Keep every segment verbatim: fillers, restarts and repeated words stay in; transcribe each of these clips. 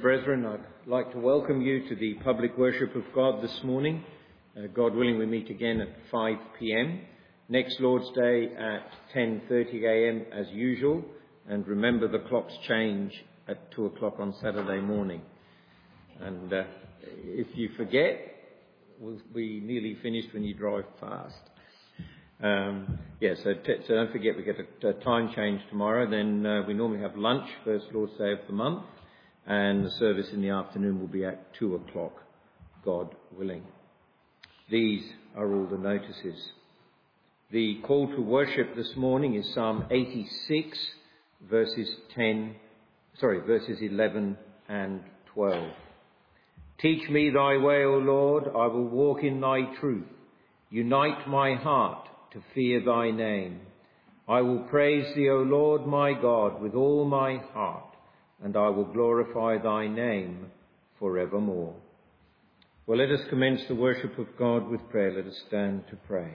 brethren, I'd like to welcome you to the public worship of God this morning. Uh, God willing, we meet again at five p.m. Next Lord's Day at ten thirty a.m. as usual. And remember, the clocks change at two o'clock on Saturday morning. And uh, if you forget, we'll be nearly finished when you drive past. Um, yeah, so, t- so don't forget we get a, a time change tomorrow. Then uh, we normally have lunch, first Lord's Day of the month. And the service in the afternoon will be at two o'clock, God willing. These are all the notices. The call to worship this morning is Psalm eighty-six, verses ten, sorry, verses eleven and twelve. Teach me thy way, O Lord, I will walk in thy truth. Unite my heart to fear thy name. I will praise thee, O Lord my God, with all my heart, and I will glorify thy name forevermore. Well, let us commence the worship of God with prayer. Let us stand to pray.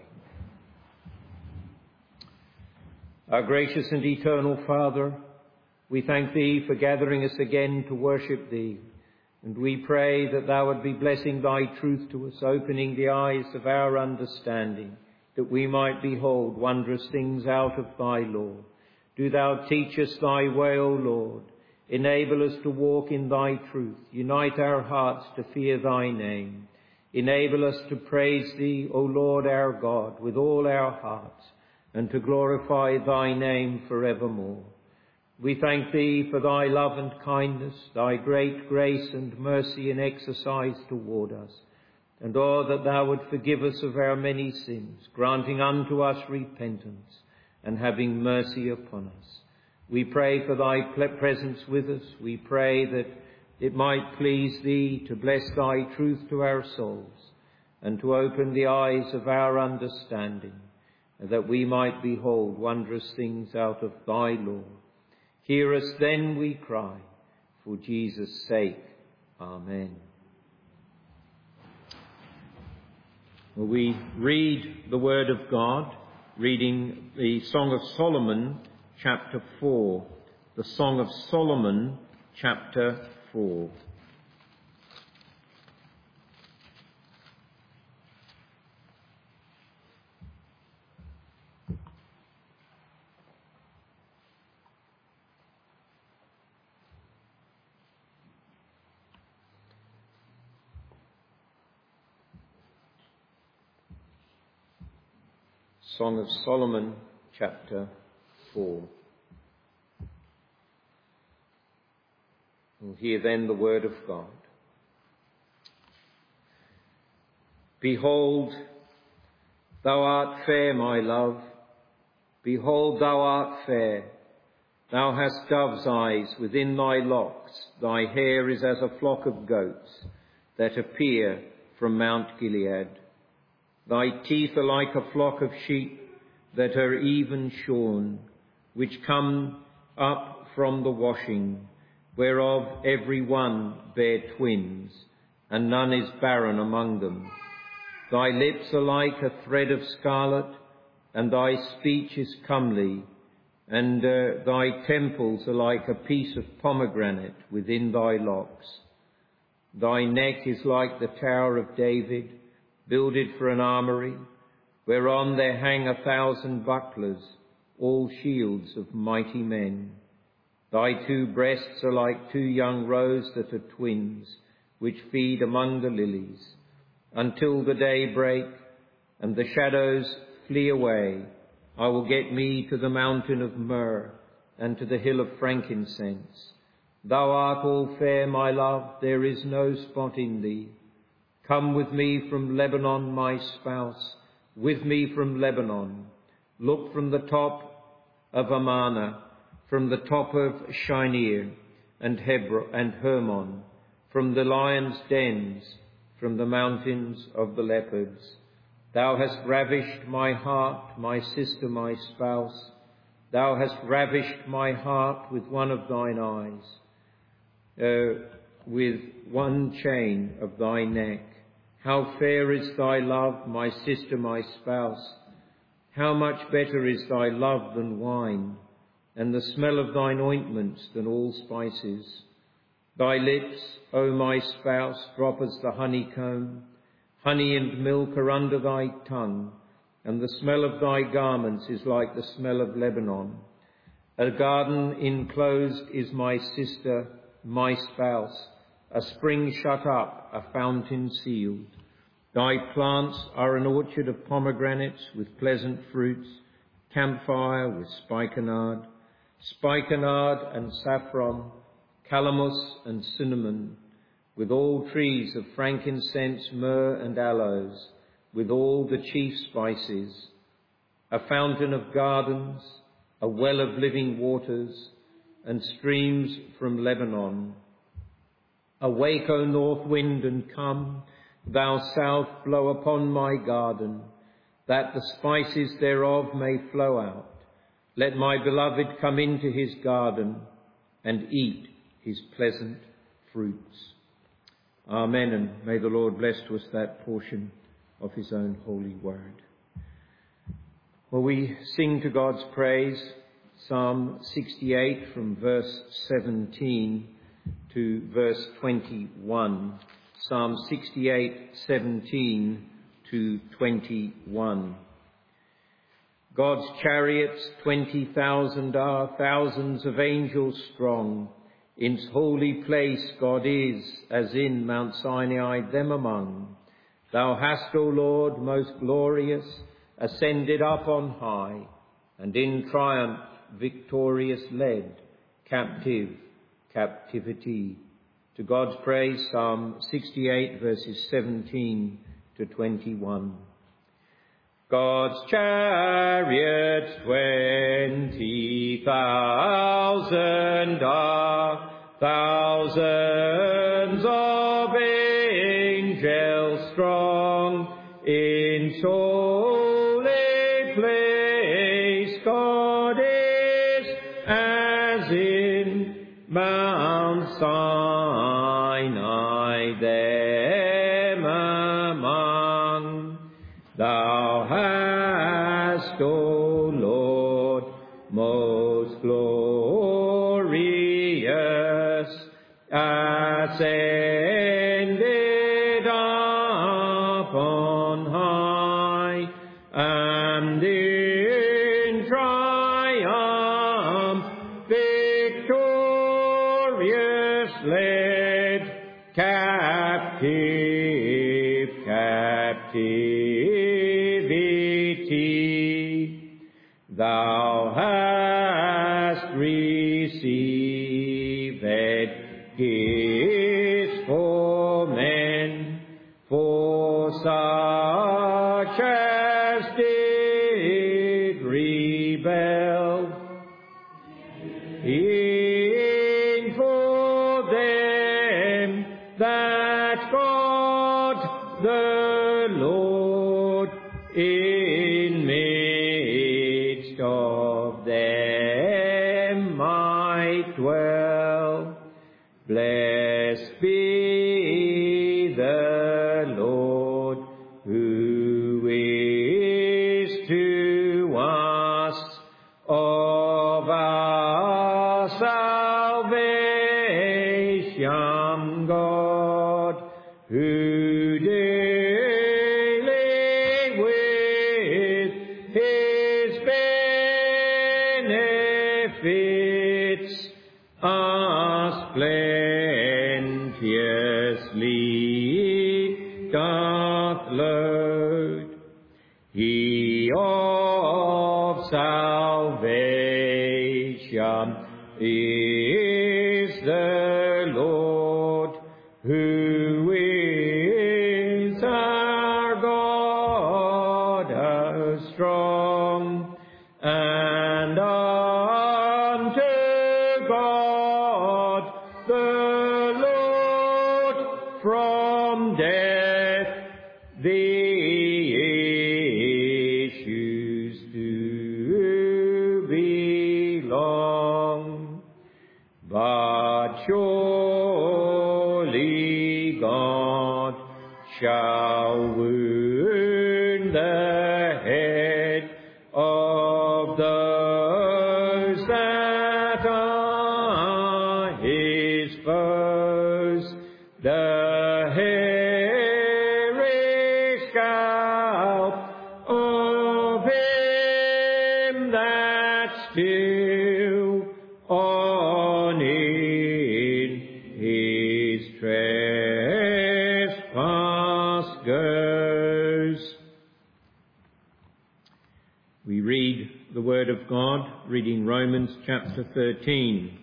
Our gracious and eternal Father, we thank thee for gathering us again to worship thee, and we pray that thou would be blessing thy truth to us, opening the eyes of our understanding, that we might behold wondrous things out of thy law. Do thou teach us thy way, O Lord. Enable us to walk in thy truth. Unite our hearts to fear thy name. Enable us to praise thee, O Lord our God, with all our hearts, and to glorify thy name forevermore. We thank thee for thy love and kindness, thy great grace and mercy in exercise toward us, and oh, that thou would forgive us of our many sins, granting unto us repentance, and having mercy upon us. We pray for thy presence with us. We pray that it might please thee to bless thy truth to our souls and to open the eyes of our understanding, that we might behold wondrous things out of thy law. Hear us then, we cry, for Jesus' sake. Amen. Well, we read the word of God, reading the Song of Solomon, chapter four. The Song of Solomon, chapter four. Song of Solomon, chapter four. We'll hear then the word of God. Behold, thou art fair, my love. Behold, thou art fair. Thou hast dove's eyes within thy locks. Thy hair is as a flock of goats that appear from Mount Gilead. Thy teeth are like a flock of sheep that are even shorn, which come up from the washing, whereof every one bare twins, and none is barren among them. Thy lips are like a thread of scarlet, and thy speech is comely, and uh, thy temples are like a piece of pomegranate within thy locks. Thy neck is like the Tower of David, builded for an armoury, whereon there hang a thousand bucklers, all shields of mighty men. Thy two breasts are like two young roes that are twins, which feed among the lilies. Until the day break and the shadows flee away, I will get me to the mountain of myrrh and to the hill of frankincense. Thou art all fair, my love, there is no spot in thee. Come with me from Lebanon, my spouse, with me from Lebanon. Look from the top of Amana, from the top of Shinir and Hebron and Hermon, from the lions' dens, from the mountains of the leopards. Thou hast ravished my heart, my sister, my spouse. Thou hast ravished my heart with one of thine eyes, uh, with one chain of thy neck. How fair is thy love, my sister, my spouse. How much better is thy love than wine, and the smell of thine ointments than all spices. Thy lips, O my spouse, drop as the honeycomb. Honey and milk are under thy tongue, and the smell of thy garments is like the smell of Lebanon. A garden enclosed is my sister, my spouse, a spring shut up, a fountain sealed. Thy plants are an orchard of pomegranates with pleasant fruits, camphire with spikenard, spikenard and saffron, calamus and cinnamon, with all trees of frankincense, myrrh and aloes, with all the chief spices, a fountain of gardens, a well of living waters, and streams from Lebanon. Awake, O north wind, and come, thou south, blow upon my garden, that the spices thereof may flow out. Let my beloved come into his garden and eat his pleasant fruits. Amen, and may the Lord bless to us that portion of his own holy word. Well, we sing to God's praise Psalm sixty-eight from verse seventeen to verse twenty-one. Psalm sixty-eight, seventeen to twenty-one. God's chariots twenty thousand are, thousands of angels strong. In his holy place God is, as in Mount Sinai them among. Thou hast, O Lord, most glorious, ascended up on high, and in triumph victorious led captive captivity. To God's praise, Psalm sixty-eight, verses seventeen to twenty-one. God's chariots twenty thousand are, thousands of angels strong. In holy place God is, as in Mount Sinai them among. Thou hast, O Lord, most glorious, ascended up on high, and in triumph victorious led captive captivity. Thou hast received gifts for men, for such as did rebel. In for them that God the Lord in midst of them might dwell. Blessed be the Lord, who is to us of our salvation, God, who daily with his benefits us plenteously doth load. He of salvation is the Lord, who is our God, our strong, and unto God the Lord from death the issues to belong. But surely God shall wound the head of those that are his foes. of God, reading Romans chapter thirteen.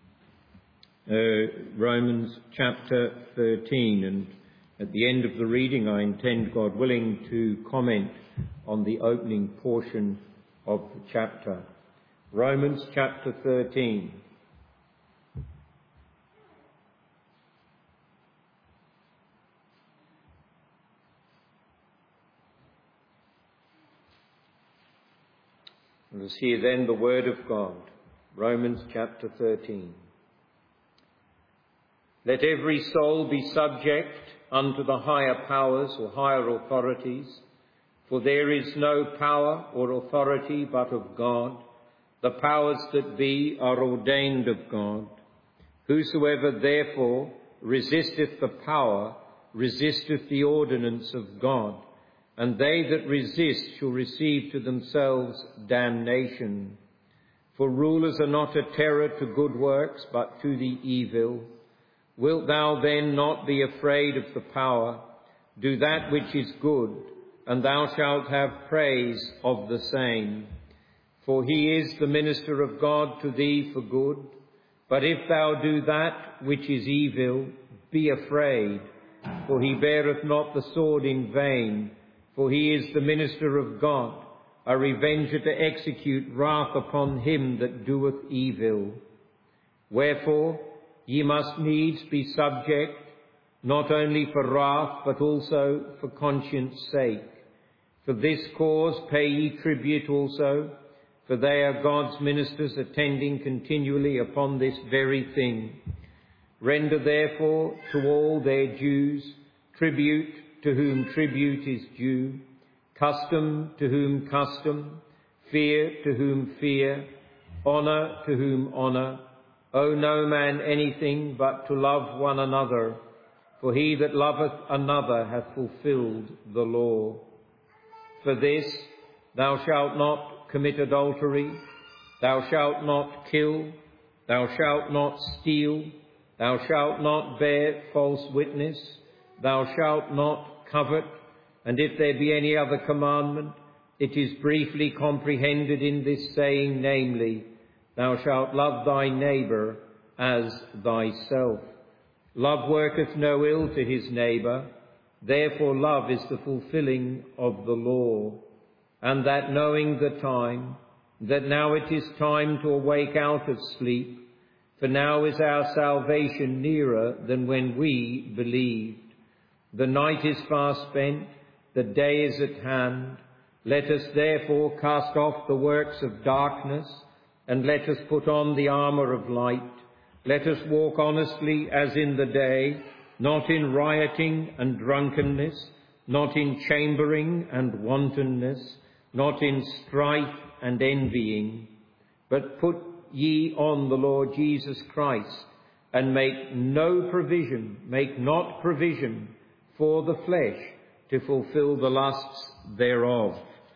Uh, Romans chapter thirteen, and at the end of the reading I intend, God willing, to comment on the opening portion of the chapter. Romans chapter thirteen. Let us hear then the word of God. Romans chapter thirteen. Let every soul be subject unto the higher powers or higher authorities, for there is no power or authority but of God. The powers that be are ordained of God. Whosoever therefore resisteth the power, resisteth the ordinance of God. And they that resist shall receive to themselves damnation. For rulers are not a terror to good works, but to the evil. Wilt thou then not be afraid of the power? Do that which is good, and thou shalt have praise of the same. For he is the minister of God to thee for good. But if thou do that which is evil, be afraid, for he beareth not the sword in vain. For he is the minister of God, a revenger to execute wrath upon him that doeth evil. Wherefore ye must needs be subject, not only for wrath, but also for conscience sake. For this cause pay ye tribute also, for they are God's ministers, attending continually upon this very thing. Render therefore to all their dues, tribute to whom tribute is due, custom to whom custom, fear to whom fear, honour to whom honour. Owe no man anything but to love one another, for he that loveth another hath fulfilled the law. For this, thou shalt not commit adultery, thou shalt not kill, thou shalt not steal, thou shalt not bear false witness, thou shalt not covet, and if there be any other commandment, it is briefly comprehended in this saying, namely, thou shalt love thy neighbour as thyself. Love worketh no ill to his neighbour, therefore love is the fulfilling of the law. And that knowing the time, that now it is time to awake out of sleep, for now is our salvation nearer than when we believed. The night is fast spent, the day is at hand. Let us therefore cast off the works of darkness, and let us put on the armour of light. Let us walk honestly as in the day, not in rioting and drunkenness, not in chambering and wantonness, not in strife and envying. But put ye on the Lord Jesus Christ, and make no provision, make not provision for the flesh to fulfill the lusts thereof.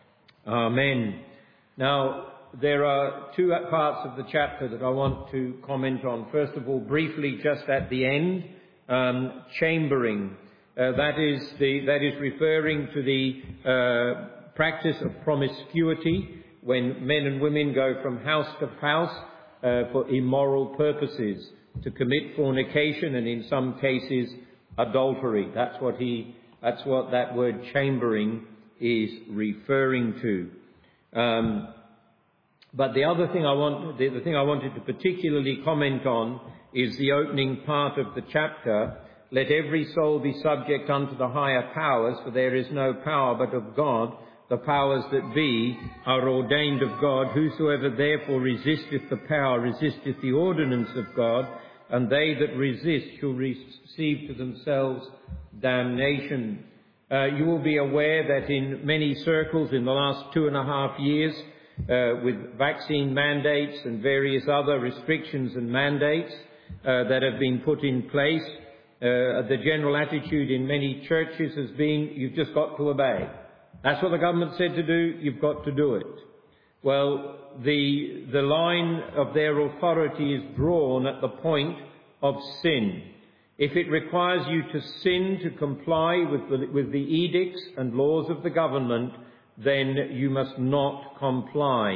Amen. Now, there are two parts of the chapter that I want to comment on. First of all, briefly, just at the end, um, chambering. Uh, that is the that is referring to the uh, practice of promiscuity, when men and women go from house to house uh, for immoral purposes, to commit fornication and in some cases adultery. That's what he. That's what that word chambering is referring to. Um, but the other thing I want, the, the thing I wanted to particularly comment on is the opening part of the chapter. Let every soul be subject unto the higher powers, for there is no power but of God. The powers that be are ordained of God. Whosoever therefore resisteth the power resisteth the ordinance of God, and they that resist shall receive to themselves damnation. Uh, you will be aware that in many circles in the last two and a half years, uh, with vaccine mandates and various other restrictions and mandates uh, that have been put in place, uh, the general attitude in many churches has been, you've just got to obey. That's what the government said to do, you've got to do it. Well, the, the line of their authority is drawn at the point of sin. If it requires you to sin to comply with the, with the edicts and laws of the government, then you must not comply.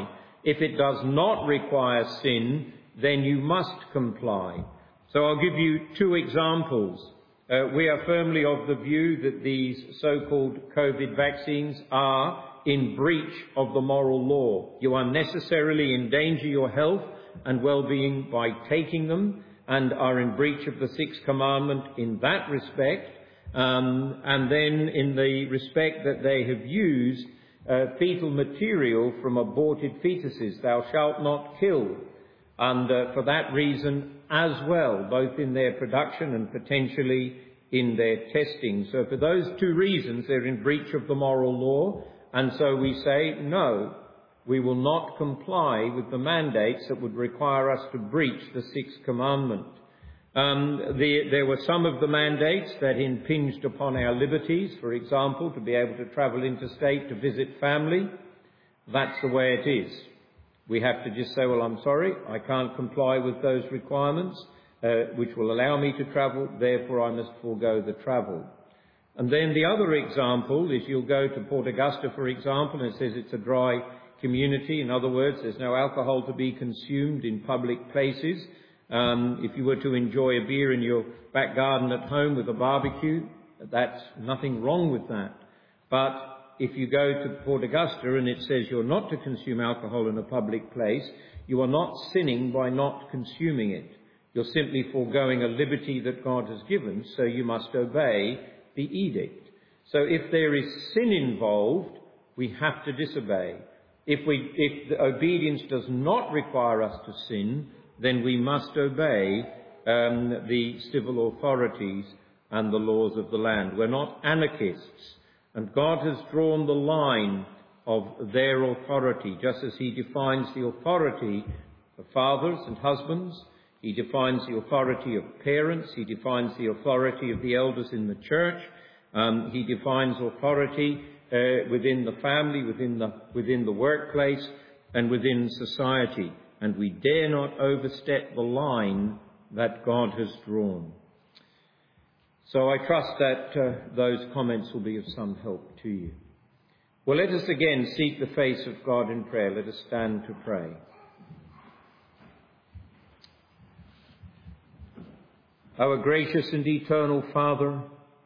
If it does not require sin, then you must comply. So I'll give you two examples. Uh, we are firmly of the view that these so-called COVID vaccines are in breach of the moral law. You unnecessarily endanger your health and well-being by taking them, and are in breach of the sixth commandment in that respect, um, and then in the respect that they have used uh, fetal material from aborted fetuses. Thou shalt not kill. And uh, for that reason as well, both in their production and potentially in their testing. So for those two reasons, they're in breach of the moral law. And so we say, no, we will not comply with the mandates that would require us to breach the sixth commandment. Um, the, there were some of the mandates that impinged upon our liberties, for example, to be able to travel interstate to visit family. That's the way it is. We have to just say, well, I'm sorry, I can't comply with those requirements, uh, which will allow me to travel, therefore I must forego the travel. And then the other example is you'll go to Port Augusta, for example, and it says it's a dry community. In other words, there's no alcohol to be consumed in public places. Um, if you were to enjoy a beer in your back garden at home with a barbecue, that's nothing wrong with that. But if you go to Port Augusta and it says you're not to consume alcohol in a public place, you are not sinning by not consuming it. You're simply foregoing a liberty that God has given, so you must obey the edict. So if there is sin involved, we have to disobey. If we, if the obedience does not require us to sin, then we must obey um, the civil authorities and the laws of the land. We're not anarchists. And God has drawn the line of their authority, just as he defines the authority of fathers and husbands. He defines the authority of parents. He defines the authority of the elders in the church. Um, he defines authority uh, within the family, within the, within the workplace, and within society. And we dare not overstep the line that God has drawn. So I trust that uh, those comments will be of some help to you. Well, let us again seek the face of God in prayer. Let us stand to pray. Our gracious and eternal Father,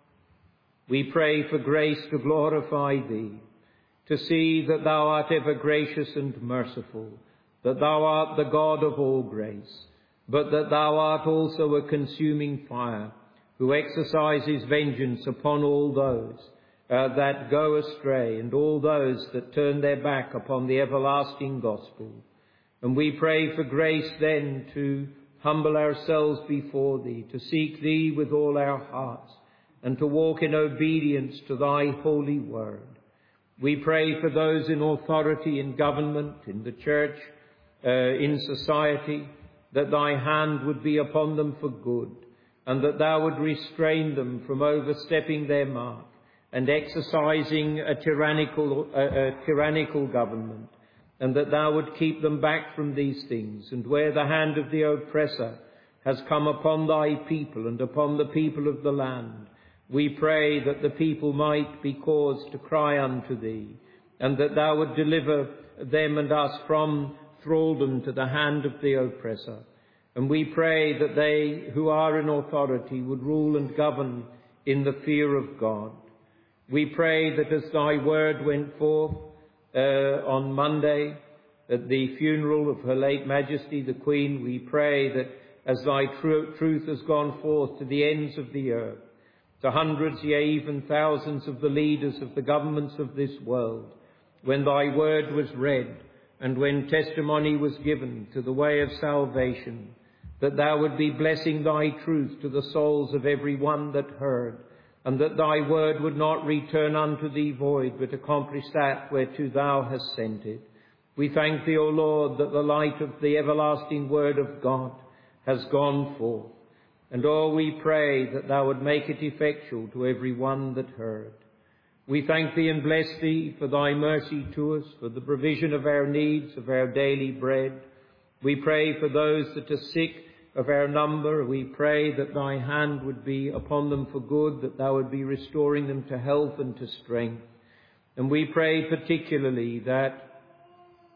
we pray for grace to glorify Thee, to see that Thou art ever gracious and merciful, that Thou art the God of all grace, but that Thou art also a consuming fire, who exercises vengeance upon all those uh, that go astray and all those that turn their back upon the everlasting gospel. And we pray for grace then to humble ourselves before Thee, to seek Thee with all our hearts, and to walk in obedience to Thy holy word. We pray for those in authority in government, in the church, uh, in society, that Thy hand would be upon them for good, and that Thou would restrain them from overstepping their mark and exercising a tyrannical, uh, a tyrannical government, and that Thou would keep them back from these things. And where the hand of the oppressor has come upon Thy people and upon the people of the land, we pray that the people might be caused to cry unto Thee, and that Thou would deliver them and us from thraldom to the hand of the oppressor. And we pray that they who are in authority would rule and govern in the fear of God. We pray that as Thy word went forth uh, on Monday at the funeral of Her late Majesty the Queen, we pray that as Thy tr- truth has gone forth to the ends of the earth, to hundreds, yea, even thousands of the leaders of the governments of this world, when Thy word was read and when testimony was given to the way of salvation, that Thou would be blessing Thy truth to the souls of every one that heard, and that Thy word would not return unto Thee void, but accomplish that whereto Thou hast sent it. We thank Thee, O Lord, that the light of the everlasting word of God has gone forth. And oh, we pray that Thou would make it effectual to every one that heard. We thank Thee and bless Thee for Thy mercy to us, for the provision of our needs, of our daily bread. We pray for those that are sick of our number. We pray that Thy hand would be upon them for good, that Thou would be restoring them to health and to strength. And we pray particularly that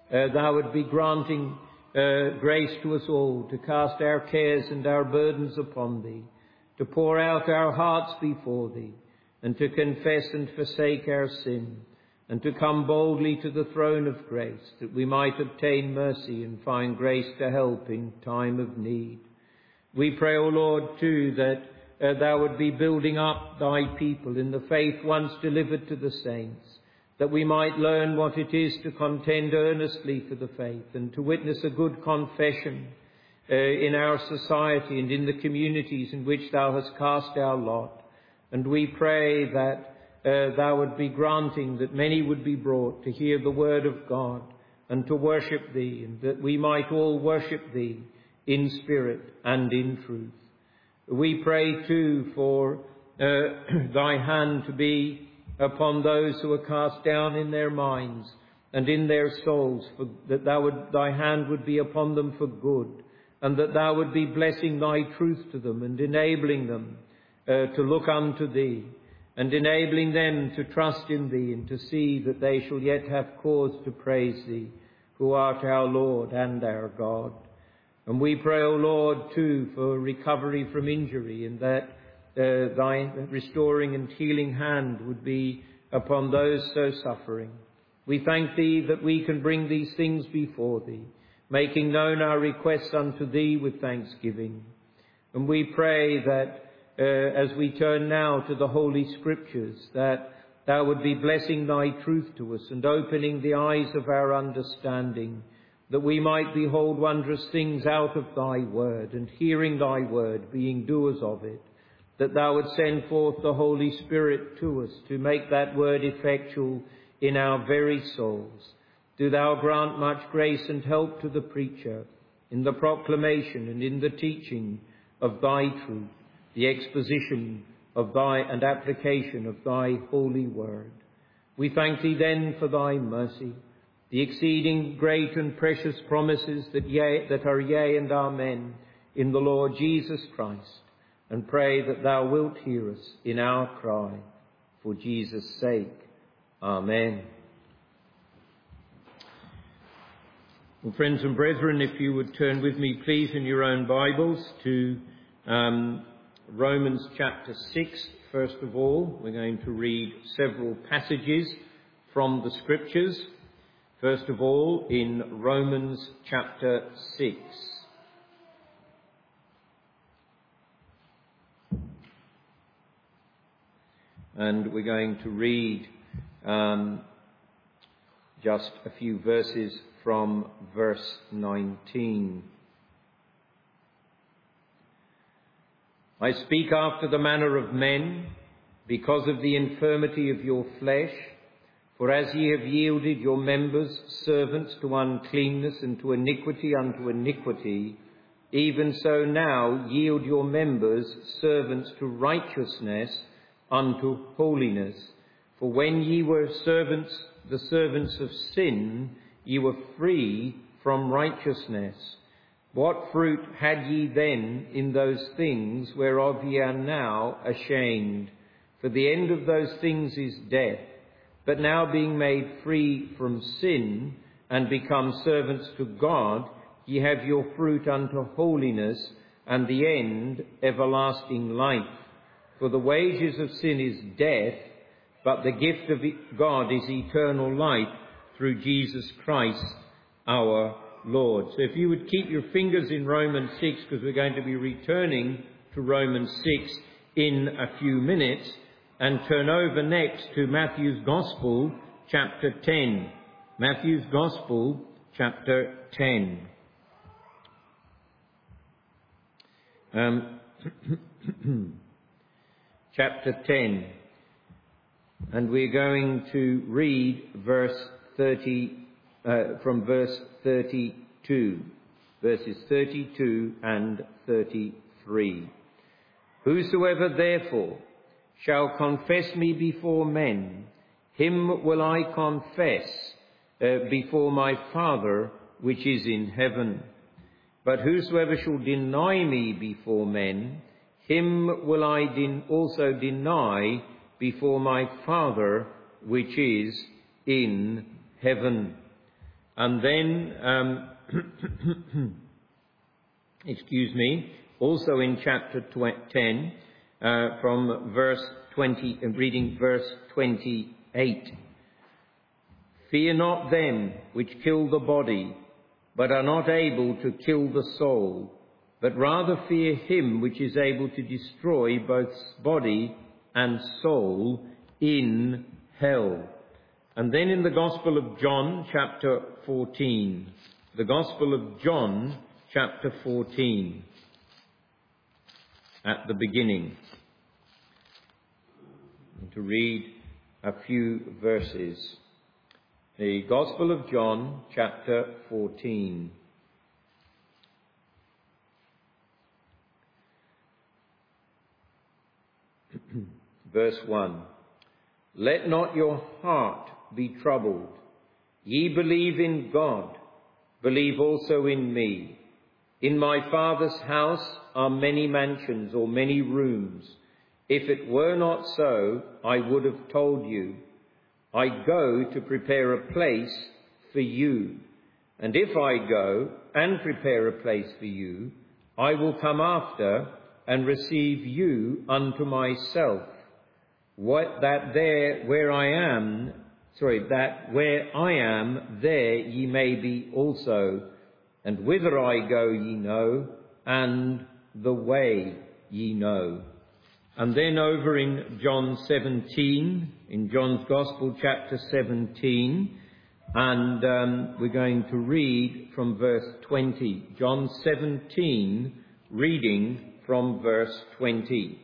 uh, thou would be granting uh, grace to us all to cast our cares and our burdens upon thee, to pour out our hearts before thee, and to confess and forsake our sin, and to come boldly to the throne of grace, that we might obtain mercy and find grace to help in time of need. We pray, O Lord, too, that uh, thou would be building up thy people in the faith once delivered to the saints, that we might learn what it is to contend earnestly for the faith and to witness a good confession uh, in our society and in the communities in which thou hast cast our lot. And we pray that uh, thou would be granting that many would be brought to hear the word of God and to worship thee, and that we might all worship thee in spirit and in truth. We pray too for uh, thy hand to be upon those who are cast down in their minds and in their souls, for, that thou would, thy hand would be upon them for good, and that thou would be blessing thy truth to them and enabling them uh, to look unto thee, and enabling them to trust in thee and to see that they shall yet have cause to praise thee, who art our Lord and our God. And we pray, O Lord, too, for recovery from injury, and that uh, thy restoring and healing hand would be upon those so suffering. We thank thee that we can bring these things before thee, making known our requests unto thee with thanksgiving. And we pray that uh, as we turn now to the Holy Scriptures, that thou would be blessing thy truth to us and opening the eyes of our understanding, that we might behold wondrous things out of thy word, and hearing thy word, being doers of it, that thou would send forth the Holy Spirit to us to make that word effectual in our very souls. Do thou grant much grace and help to the preacher in the proclamation and in the teaching of thy truth, the exposition of thy and application of thy holy word. We thank thee then for thy mercy, the exceeding great and precious promises that yea, that are yea and amen in the Lord Jesus Christ, and pray that thou wilt hear us in our cry, for Jesus' sake. Amen. Well, friends and brethren, if you would turn with me, please, in your own Bibles to um, Romans chapter six. First of all, we're going to read several passages from the Scriptures. First of all, in Romans chapter six. And we're going to read um, just a few verses from verse nineteen. I speak after the manner of men, because of the infirmity of your flesh. For as ye have yielded your members servants to uncleanness and to iniquity unto iniquity, even so now yield your members servants to righteousness unto holiness. For when ye were servants, the servants of sin, ye were free from righteousness. What fruit had ye then in those things whereof ye are now ashamed? For the end of those things is death. But now being made free from sin and become servants to God, ye have your fruit unto holiness, and the end everlasting life. For the wages of sin is death, but the gift of God is eternal life through Jesus Christ our Lord. So if you would keep your fingers in Romans six, because we're going to be returning to Romans six in a few minutes, and turn over next to Matthew's Gospel, chapter ten. Matthew's Gospel, chapter ten. Um, chapter ten. And we're going to read verse thirty, uh, from verse thirty-two. Verses thirty-two and thirty-three. Whosoever therefore shall confess me before men, him will I confess uh, before my Father which is in heaven. But whosoever shall deny me before men, him will I den- also deny before my Father which is in heaven. And then, um, excuse me, also in chapter ten, uh, from verse twenty, uh, reading verse twenty-eight. Fear not them which kill the body, but are not able to kill the soul, but rather fear him which is able to destroy both body and soul in hell. And then in the Gospel of John, chapter fourteen, the Gospel of John, chapter fourteen, at the beginning, and to read a few verses. The Gospel of John, chapter fourteen. Verse one. Let not your heart be troubled. Ye believe in God, believe also in me. In my Father's house are many mansions, or many rooms. If it were not so, I would have told you. I go to prepare a place for you. And if I go and prepare a place for you, I will come after and receive you unto myself. What that there where I am, sorry, that where I am, there ye may be also. And whither I go ye know, and the way ye know. And then over in John seventeen, in John's Gospel, chapter seventeen, and um, we're going to read from verse twenty. John seventeen, reading from verse twenty.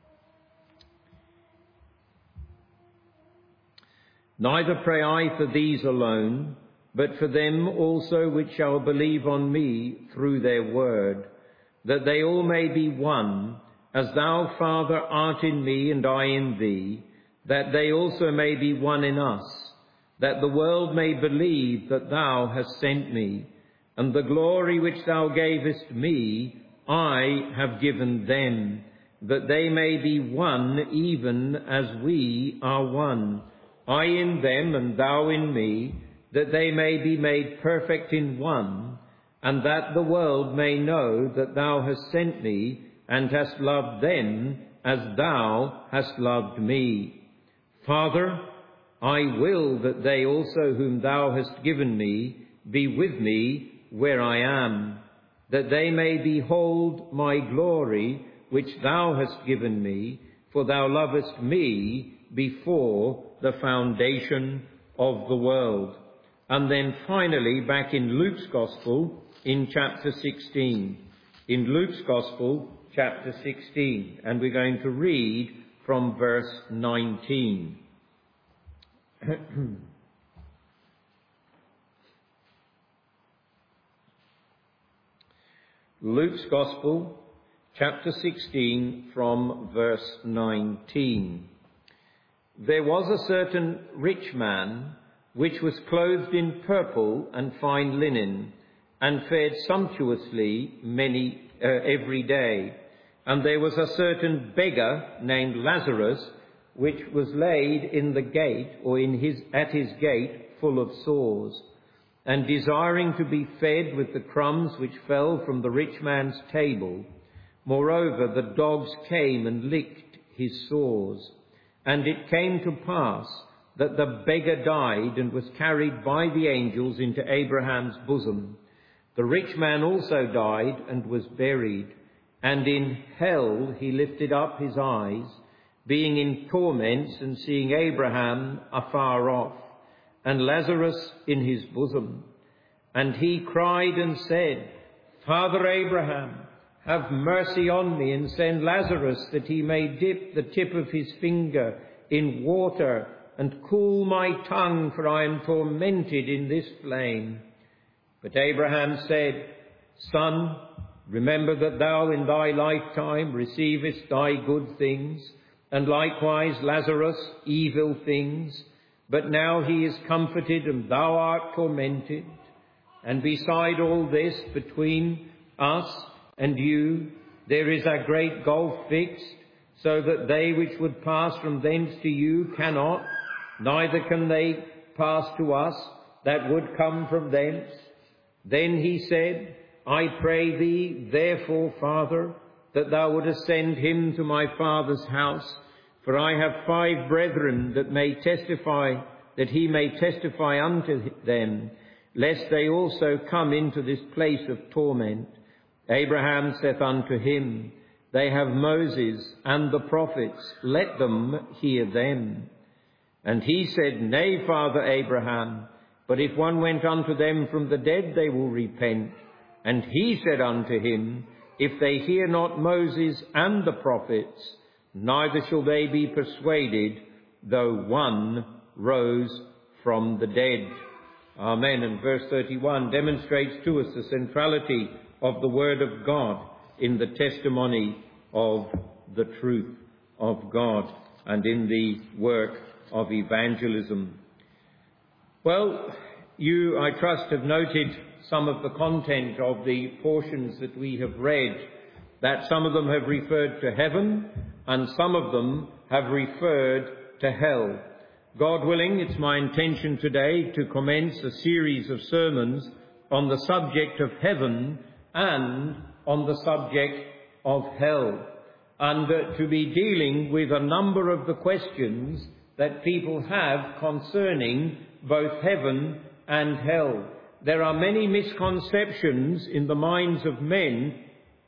Neither pray I for these alone, but for them also which shall believe on me through their word, that they all may be one, as thou, Father, art in me and I in thee, that they also may be one in us, that the world may believe that thou hast sent me, and the glory which thou gavest me I have given them, that they may be one even as we are one, I in them and thou in me, that they may be made perfect in one, and that the world may know that thou hast sent me, and hast loved them as thou hast loved me. Father, I will that they also whom thou hast given me be with me where I am, that they may behold my glory which thou hast given me, for thou lovest me before the foundation of the world. And then finally, back in Luke's Gospel, in chapter sixteen. In Luke's Gospel, chapter sixteen, and we're going to read from verse nineteen. Luke's Gospel, chapter sixteen, from verse nineteen. There was a certain rich man, which was clothed in purple and fine linen, and fared sumptuously many uh, every day. And there was a certain beggar named Lazarus, which was laid in the gate, or in his at his gate, full of sores, and desiring to be fed with the crumbs which fell from the rich man's table. Moreover, the dogs came and licked his sores. And it came to pass that the beggar died and was carried by the angels into Abraham's bosom. The rich man also died and was buried, and in hell he lifted up his eyes, being in torments and seeing Abraham afar off, and Lazarus in his bosom. And he cried and said, Father Abraham, have mercy on me, and send Lazarus that he may dip the tip of his finger in water and cool my tongue, for I am tormented in this flame. But Abraham said, Son, remember that thou in thy lifetime receivest thy good things, and likewise Lazarus evil things. But now he is comforted, and thou art tormented. And beside all this, between us and you, there is a great gulf fixed, so that they which would pass from thence to you cannot, neither can they pass to us. that would come from thence. Then he said, I pray thee, therefore, Father, that thou wouldest send him to my father's house, for I have five brethren that may testify, that he may testify unto them, lest they also come into this place of torment. Abraham saith unto him, They have Moses and the prophets, let them hear them. And he said, Nay, Father Abraham, but if one went unto them from the dead, they will repent. And he said unto him, If they hear not Moses and the prophets, neither shall they be persuaded, though one rose from the dead. Amen. And verse thirty-one demonstrates to us the centrality of the Word of God in the testimony of the truth of God and in the work of evangelism. Well, you, I trust, have noted some of the content of the portions that we have read, that some of them have referred to heaven and some of them have referred to hell. God willing, it's my intention today to commence a series of sermons on the subject of heaven and on the subject of hell, and uh, to be dealing with a number of the questions that people have concerning both heaven and hell. There are many misconceptions in the minds of men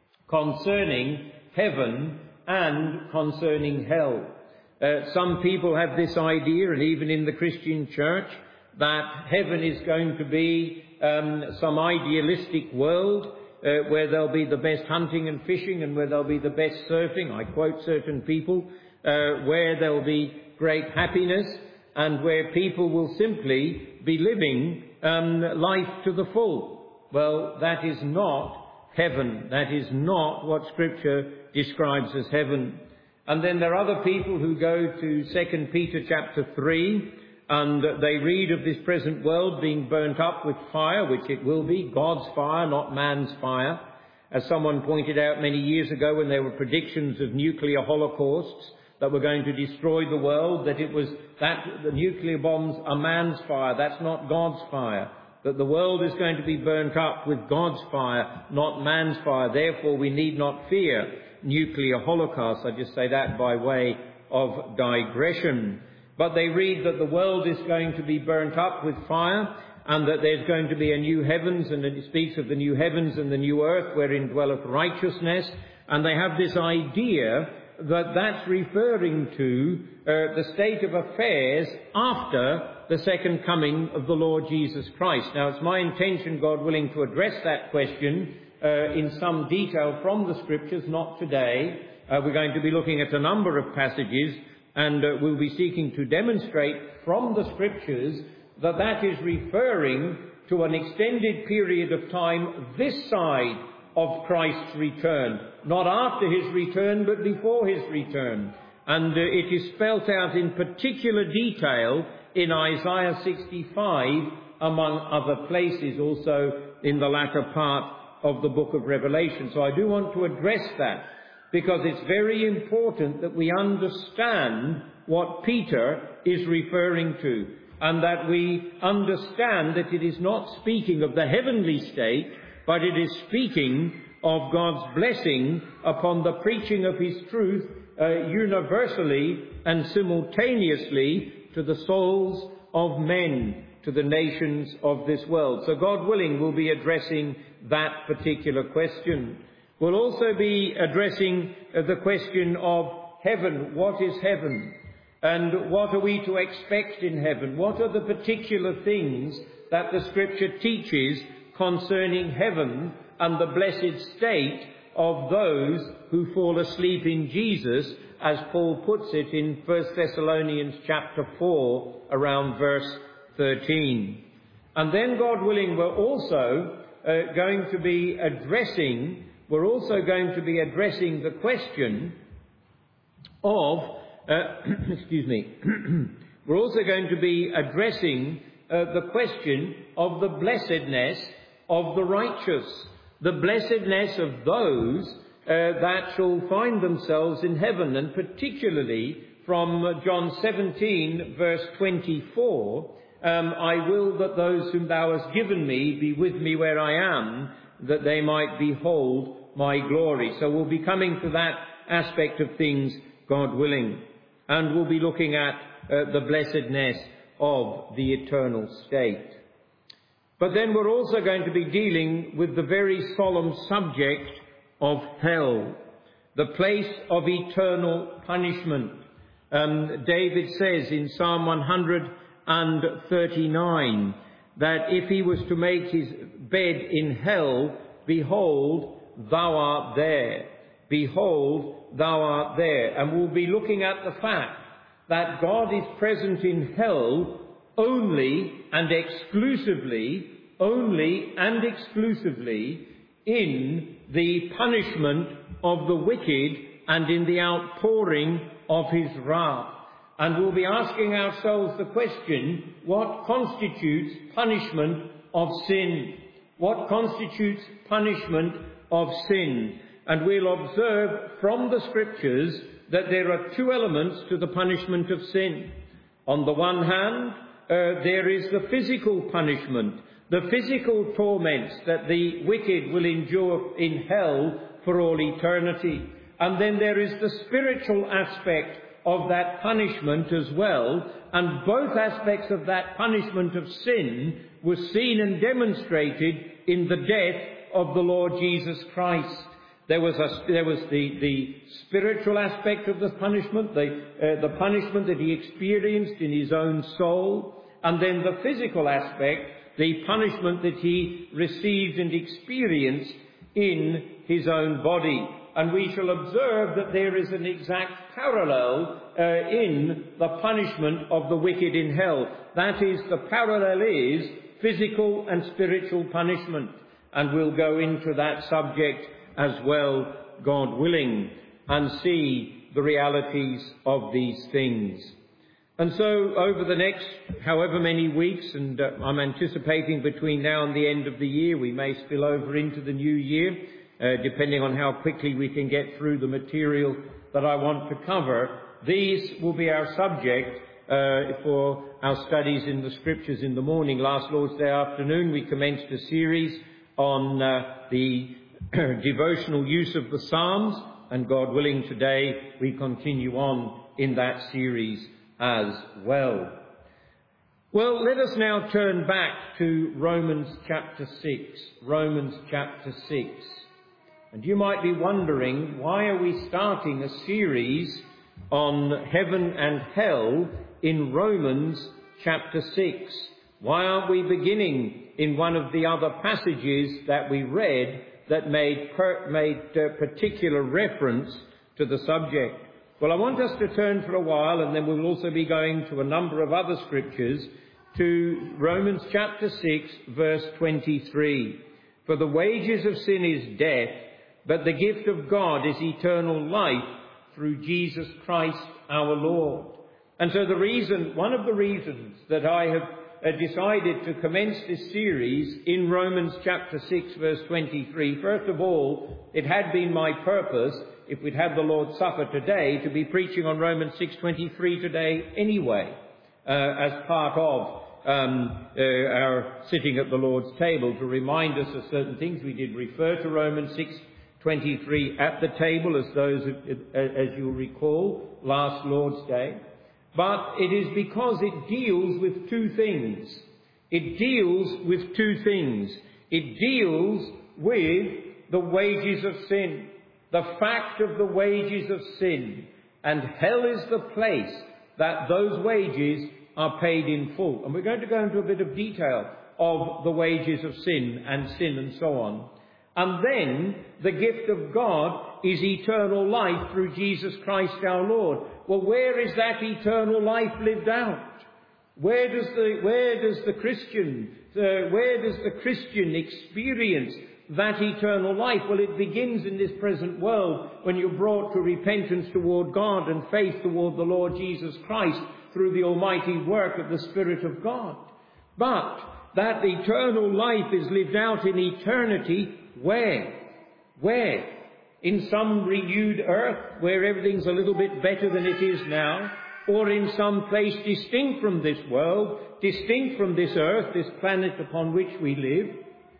concerning heaven and concerning hell. Uh, some people have this idea, and even in the Christian church, that heaven is going to be um, some idealistic world uh, where there'll be the best hunting and fishing and where there'll be the best surfing. I quote certain people, uh, where there'll be great happiness and where people will simply be living um, life to the full. Well, that is not heaven. That is not what Scripture describes as heaven. And then there are other people who go to Second Peter chapter three, and they read of this present world being burnt up with fire, which it will be, God's fire, not man's fire. As someone pointed out many years ago when there were predictions of nuclear holocausts that were going to destroy the world, that it was that the nuclear bombs are man's fire, that's not God's fire. That the world is going to be burnt up with God's fire, not man's fire. Therefore, we need not fear nuclear holocaust. I just say that by way of digression. But they read that the world is going to be burnt up with fire and that there's going to be a new heavens, and it speaks of the new heavens and the new earth wherein dwelleth righteousness. And they have this idea that that's referring to uh, the state of affairs after the second coming of the Lord Jesus Christ. Now, it's my intention, God willing, to address that question uh, in some detail from the Scriptures, not today. Uh, we're going to be looking at a number of passages, and uh, we'll be seeking to demonstrate from the Scriptures that that is referring to an extended period of time this side of Christ's return. Not after his return, but before his return. And uh, it is spelt out in particular detail in Isaiah sixty-five, among other places, also in the latter part of the book of Revelation. So I do want to address that, because it's very important that we understand what Peter is referring to, and that we understand that it is not speaking of the heavenly state, but it is speaking of God's blessing upon the preaching of his truth uh, universally and simultaneously to the souls of men, to the nations of this world. So God willing, we'll be addressing that particular question. We'll also be addressing uh, the question of heaven. What is heaven? And what are we to expect in heaven? What are the particular things that the Scripture teaches concerning heaven and the blessed state of those who fall asleep in Jesus, as Paul puts it in First Thessalonians chapter four, around verse thirteen. And then, God willing, we're also uh, going to be addressing, we're also going to be addressing the question of, uh, excuse me, we're also going to be addressing uh, the question of the blessedness of the righteous, the blessedness of those uh, that shall find themselves in heaven, and particularly from John seventeen, verse twenty-four, um, I will that those whom thou hast given me be with me where I am, that they might behold my glory. So we'll be coming to that aspect of things, God willing. And we'll be looking at uh, the blessedness of the eternal state. But then we're also going to be dealing with the very solemn subject of hell, the place of eternal punishment. Um, David says in Psalm one thirty-nine that if he was to make his bed in hell, behold, thou art there. Behold, thou art there. And we'll be looking at the fact that God is present in hell only and exclusively, only and exclusively in the punishment of the wicked and in the outpouring of his wrath. And we'll be asking ourselves the question, what constitutes punishment of sin? What constitutes punishment of sin? And we'll observe from the Scriptures that there are two elements to the punishment of sin. On the one hand, uh, there is the physical punishment, the physical torments that the wicked will endure in hell for all eternity. And then there is the spiritual aspect of that punishment as well. And both aspects of that punishment of sin were seen and demonstrated in the death of the Lord Jesus Christ. There was, a, there was the, the spiritual aspect of the punishment, the, uh, the punishment that he experienced in his own soul, and then the physical aspect, the punishment that he received and experienced in his own body. And we shall observe that there is an exact parallel uh, in the punishment of the wicked in hell. That is, the parallel is physical and spiritual punishment. And we'll go into that subject as well, God willing, and see the realities of these things. And so over the next however many weeks, and uh, I'm anticipating between now and the end of the year, we may spill over into the new year, uh, depending on how quickly we can get through the material that I want to cover. These will be our subject uh, for our studies in the Scriptures in the morning. Last Lord's Day afternoon we commenced a series on uh, the devotional use of the Psalms, and God willing today we continue on in that series as well. Well, let us now turn back to Romans chapter six. Romans chapter six. And you might be wondering, why are we starting a series on heaven and hell in Romans chapter six? Why aren't we beginning in one of the other passages that we read that made, per, made uh, particular reference to the subject? Well, I want us to turn for a while, and then we'll also be going to a number of other scriptures, to Romans chapter six, verse twenty-three. For the wages of sin is death, but the gift of God is eternal life through Jesus Christ our Lord. And so the reason, one of the reasons that I have uh, decided to commence this series in Romans chapter six, verse twenty-three, first of all, it had been my purpose, if we'd had the Lord's Supper today, to be preaching on Romans six twenty-three today anyway, uh, as part of um, uh, our sitting at the Lord's table, to remind us of certain things. We did refer to Romans six twenty-three at the table, as those, as you'll recall, last Lord's Day. But it is because it deals with two things. It deals with two things. It deals with the wages of sin. The fact of the wages of sin. And hell is the place that those wages are paid in full. And we're going to go into a bit of detail of the wages of sin and sin and so on. And then the gift of God is eternal life through Jesus Christ our Lord. Well, where is that eternal life lived out? Where does the, where does the Christian, uh, where does the Christian experience that eternal life? Well, it begins in this present world when you're brought to repentance toward God and faith toward the Lord Jesus Christ through the almighty work of the Spirit of God. But that eternal life is lived out in eternity. Where? Where? In some renewed earth where everything's a little bit better than it is now? or in some place distinct from this world, distinct from this earth, this planet upon which we live,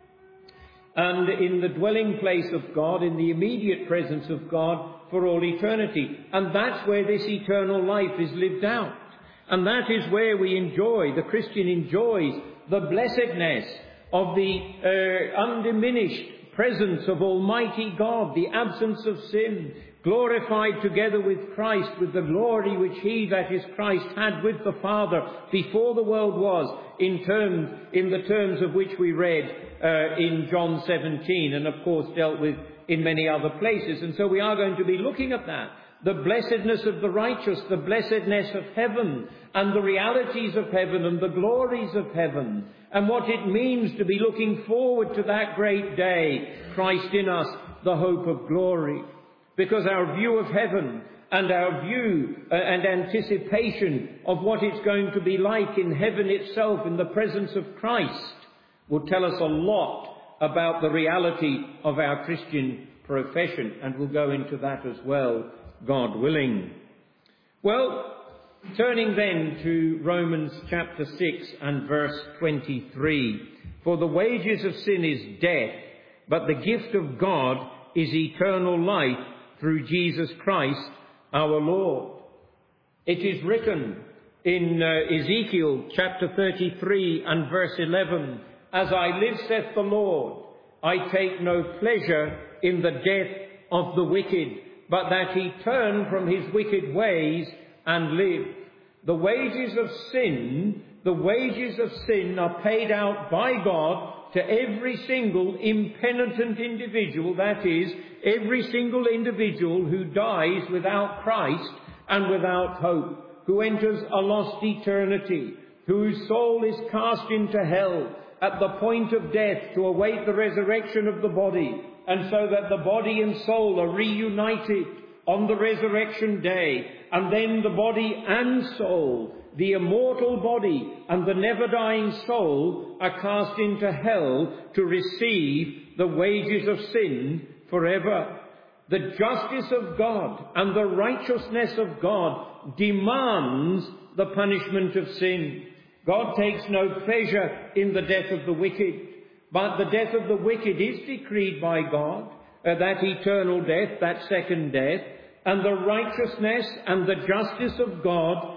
and in the dwelling place of God, in the immediate presence of God for all eternity. And that's where this eternal life is lived out. And that is where we enjoy, the Christian enjoys the blessedness of the uh, undiminished presence of Almighty God, the absence of sin, glorified together with Christ, with the glory which he, that is Christ, had with the Father before the world was, in terms, in the terms of which we read uh, in John seventeen, and of course dealt with in many other places. And so we are going to be looking at that. The blessedness of the righteous, the blessedness of heaven, and the realities of heaven, and the glories of heaven, and what it means to be looking forward to that great day, Christ in us, the hope of glory. Because our view of heaven and our view uh, and anticipation of what it's going to be like in heaven itself, in the presence of Christ, will tell us a lot about the reality of our Christian profession, and we'll go into that as well, God willing. Well, turning then to Romans chapter six and verse twenty-three. For the wages of sin is death, but the gift of God is eternal life through Jesus Christ our Lord. It is written in uh, Ezekiel chapter thirty-three and verse eleven, As I live, saith the Lord, I take no pleasure in the death of the wicked, but that he turn from his wicked ways and live. The wages of sin, the wages of sin are paid out by God to every single impenitent individual, that is, every single individual who dies without Christ and without hope, who enters a lost eternity, whose soul is cast into hell at the point of death to await the resurrection of the body, and so that the body and soul are reunited on the resurrection day, and then the body and soul, the immortal body and the never-dying soul, are cast into hell to receive the wages of sin forever. The justice of God and the righteousness of God demands the punishment of sin. God takes no pleasure in the death of the wicked, but the death of the wicked is decreed by God, uh, that eternal death, that second death, and the righteousness and the justice of God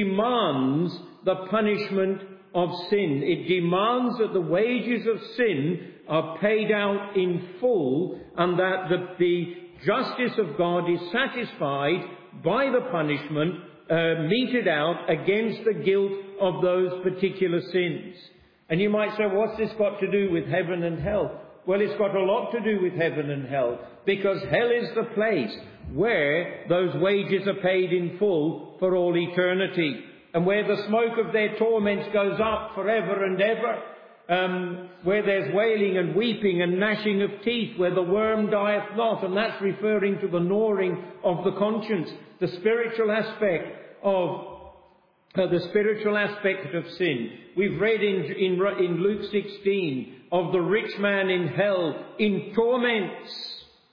demands the punishment of sin. It demands that the wages of sin are paid out in full, and that the, the justice of God is satisfied by the punishment uh, meted out against the guilt of those particular sins. And you might say, what's this got to do with heaven and hell? Well, it's got a lot to do with heaven and hell, because hell is the place where those wages are paid in full for all eternity, and where the smoke of their torments goes up forever and ever, um, where there's wailing and weeping and gnashing of teeth, where the worm dieth not, and that's referring to the gnawing of the conscience, the spiritual aspect of uh, the spiritual aspect of sin. We've read in, in, in Luke sixteen of the rich man in hell in torments,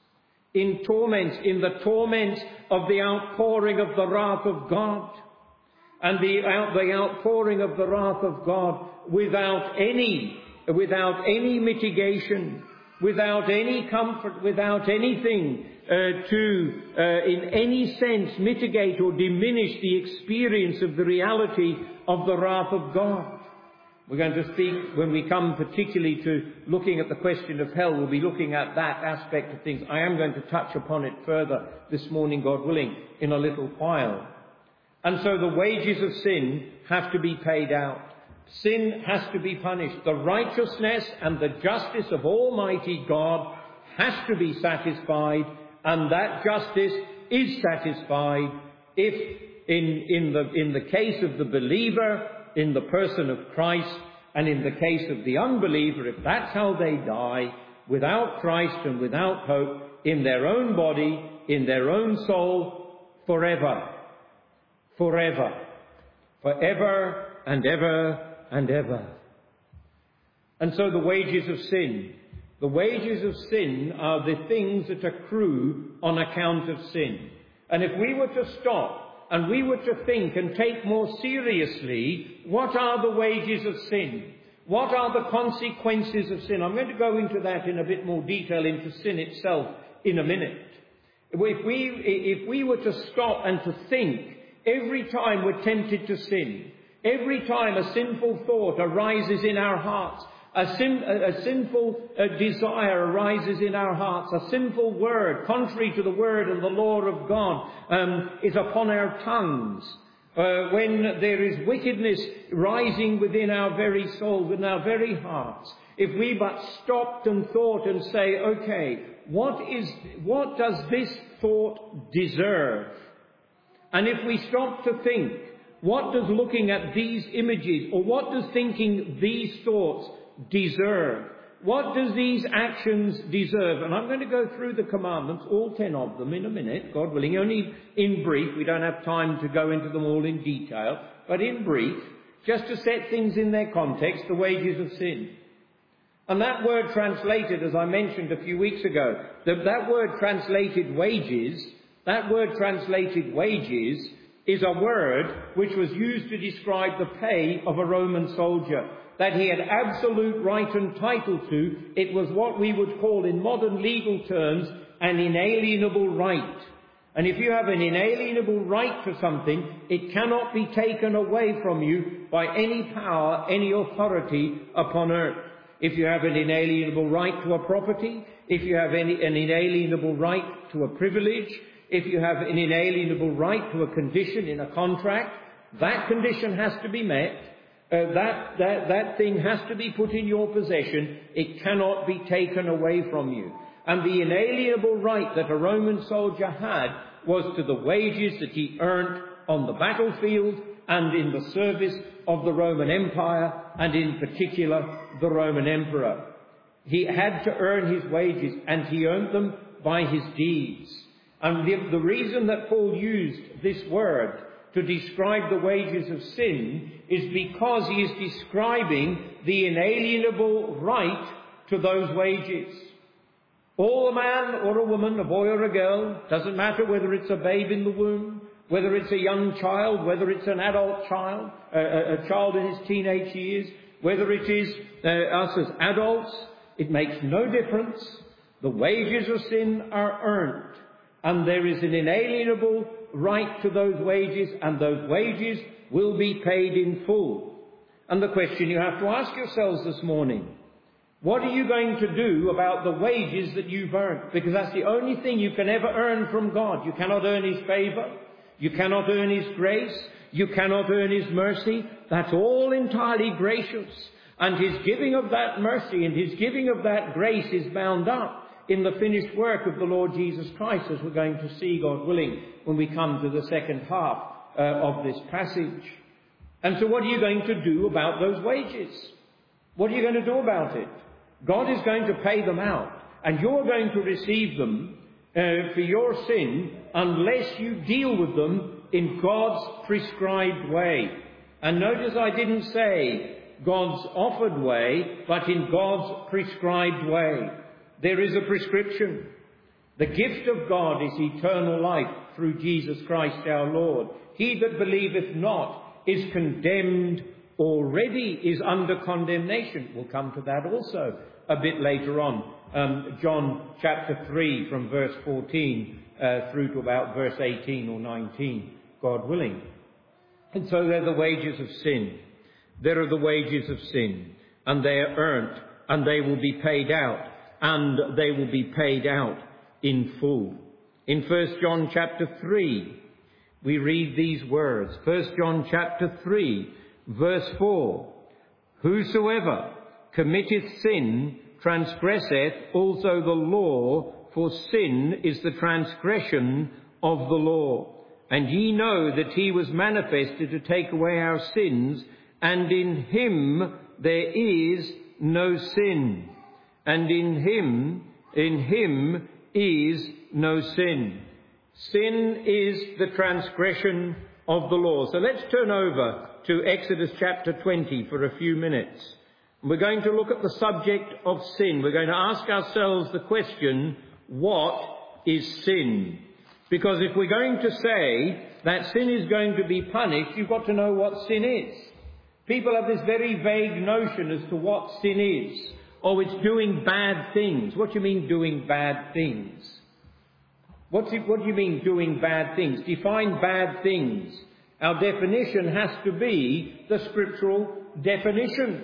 in torments, in the torments of the outpouring of the wrath of God, and the, out, the outpouring of the wrath of God without any, without any mitigation, without any comfort, without anything uh, to, uh, in any sense, mitigate or diminish the experience of the reality of the wrath of God. We're going to speak, when we come particularly to looking at the question of hell, we'll be looking at that aspect of things. I am going to touch upon it further this morning, God willing, in a little while. And so the wages of sin have to be paid out. Sin has to be punished. The righteousness and the justice of Almighty God has to be satisfied, and that justice is satisfied if, in, in, the, in the case of the believer, in the person of Christ, and in the case of the unbeliever, if that's how they die, without Christ and without hope, in their own body, in their own soul, forever, forever, forever and ever and ever. And so the wages of sin, the wages of sin are the things that accrue on account of sin. And if we were to stop and we were to think and take more seriously what are the wages of sin? What are the consequences of sin? I'm going to go into that in a bit more detail, into sin itself, in a minute. If we, if we were to stop and to think every time we're tempted to sin, every time a sinful thought arises in our hearts, a, sin, a, a sinful uh, desire arises in our hearts, a sinful word, contrary to the word and the law of God, um, is upon our tongues, uh, when there is wickedness rising within our very soul, within our very hearts, if we but stopped and thought and say, okay, what is, what does this thought deserve? And if we stop to think, what does looking at these images, or what does thinking these thoughts deserve? What does these actions deserve? And I'm going to go through the commandments, all ten of them, in a minute, God willing, only in brief. We don't have time to go into them all in detail, but in brief, just to set things in their context, the wages of sin. And that word translated, as I mentioned a few weeks ago, that, that word translated wages, that word translated wages is a word which was used to describe the pay of a Roman soldier, that he had absolute right and title to. It was what we would call in modern legal terms an inalienable right. And if you have an inalienable right to something, it cannot be taken away from you by any power, any authority upon earth. If you have an inalienable right to a property, if you have any, an inalienable right to a privilege, if you have an inalienable right to a condition in a contract, that condition has to be met. Uh, that, that, that thing has to be put in your possession. It cannot be taken away from you. And the inalienable right that a Roman soldier had was to the wages that he earned on the battlefield and in the service of the Roman Empire, and in particular the Roman Emperor. He had to earn his wages, and he earned them by his deeds. And the, the reason that Paul used this word to describe the wages of sin is because he is describing the inalienable right to those wages. All a man or a woman, a boy or a girl, doesn't matter whether it's a babe in the womb, whether it's a young child, whether it's an adult child, a, a, a child in his teenage years, whether it is uh, us as adults, it makes no difference. The wages of sin are earned, and there is an inalienable right to those wages, and those wages will be paid in full. And the question you have to ask yourselves this morning, what are you going to do about the wages that you've earned? Because that's the only thing you can ever earn from God. You cannot earn his favour. You cannot earn his grace. You cannot earn his mercy. That's all entirely gracious. And his giving of that mercy and his giving of that grace is bound up in the finished work of the Lord Jesus Christ, as we're going to see, God willing, when we come to the second half uh, of this passage. And so what are you going to do about those wages? What are you going to do about it? God is going to pay them out, and you're going to receive them uh, for your sin unless you deal with them in God's prescribed way. And notice I didn't say God's offered way, but in God's prescribed way. There is a prescription. The gift of God is eternal life through Jesus Christ our Lord. He that believeth not is condemned already, is under condemnation. We'll come to that also a bit later on. Um, John chapter three from verse fourteen uh, through to about verse eighteen or nineteen, God willing. And so they're the wages of sin. There are the wages of sin, and they are earned, and they will be paid out, and they will be paid out in full. In First John chapter three, we read these words. First John chapter three, verse four. Whosoever committeth sin transgresseth also the law, for sin is the transgression of the law. And ye know that he was manifested to take away our sins, and in him there is no sin. And in him, in him is no sin. Sin is the transgression of the law. So let's turn over to Exodus chapter twenty for a few minutes. We're going to look at the subject of sin. We're going to ask ourselves the question, what is sin? Because if we're going to say that sin is going to be punished, you've got to know what sin is. People have this very vague notion as to what sin is. Oh, it's doing bad things. What do you mean doing bad things? What's it, what do you mean doing bad things? Define bad things. Our definition has to be the scriptural definition.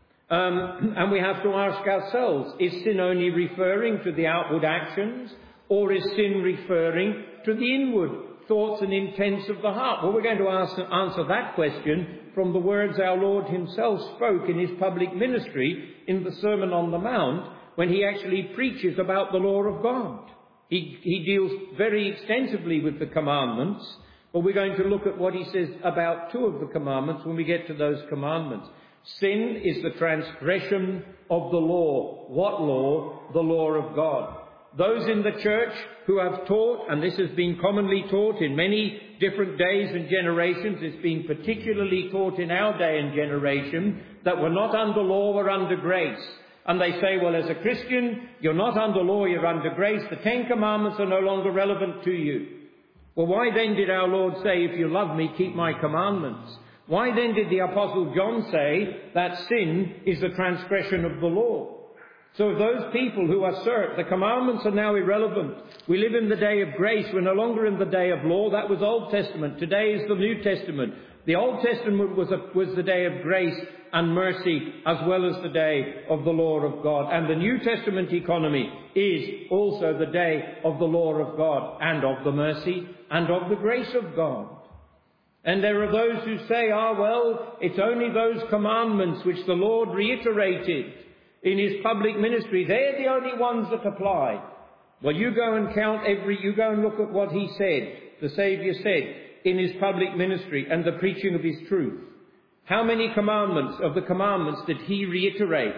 Um, and we have to ask ourselves, is sin only referring to the outward actions, or is sin referring to the inward thoughts and intents of the heart? Well, we're going to ask, answer that question from the words our Lord himself spoke in his public ministry in the Sermon on the Mount, when he actually preaches about the law of God. He, he deals very extensively with the commandments, but we're going to look at what he says about two of the commandments when we get to those commandments. Sin is the transgression of the law. What law? The law of God. Those in the church who have taught, and this has been commonly taught in many different days and generations, it's been particularly taught in our day and generation, that we're not under law, we're under grace. And they say, well, as a Christian, you're not under law, you're under grace. The Ten Commandments are no longer relevant to you. Well, why then did our Lord say, if you love me, keep my commandments? Why then did the Apostle John say that sin is the transgression of the law? So those people who assert the commandments are now irrelevant, we live in the day of grace, we're no longer in the day of law, that was Old Testament. Today is the New Testament. The Old Testament was, a, was the day of grace and mercy, as well as the day of the law of God. And the New Testament economy is also the day of the law of God, and of the mercy, and of the grace of God. And there are those who say, ah, well, it's only those commandments which the Lord reiterated in his public ministry. They're the only ones that apply. Well, you go and count every, you go and look at what he said, the Saviour said, in his public ministry and the preaching of his truth. How many commandments of the commandments did he reiterate?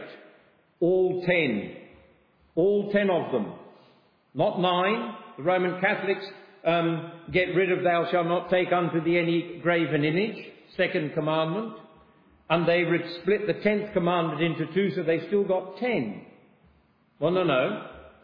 All ten. All ten of them. Not nine. The Roman Catholics um, get rid of thou shalt not take unto thee any graven image. Second commandment. And they split the tenth commandment into two, so they still got ten. Well, no, no.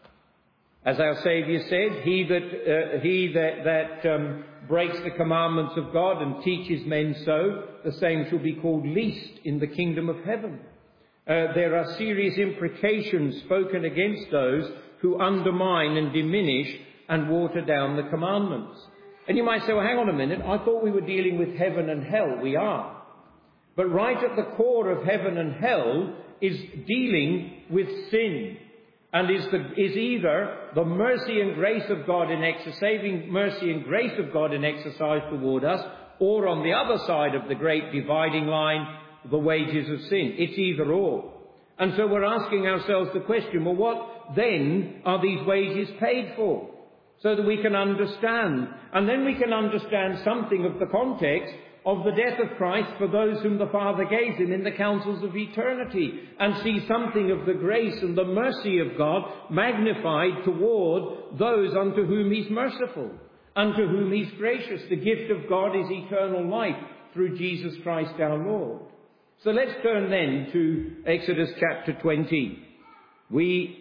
As our Saviour said, he that uh, he that, that um, breaks the commandments of God and teaches men so, the same shall be called least in the kingdom of heaven. Uh, there are serious imprecations spoken against those who undermine and diminish and water down the commandments. And you might say, well, hang on a minute, I thought we were dealing with heaven and hell. We are. But right at the core of heaven and hell is dealing with sin. And is, the, is either the mercy and grace of God in exercise, saving mercy and grace of God in exercise toward us, or on the other side of the great dividing line, the wages of sin. It's either or. And so we're asking ourselves the question, well, what then are these wages paid for? So that we can understand. And then we can understand something of the context of the death of Christ for those whom the Father gave him in the councils of eternity, and see something of the grace and the mercy of God magnified toward those unto whom he's merciful, unto whom he's gracious. The gift of God is eternal life through Jesus Christ our Lord. So let's turn then to Exodus chapter twenty. We,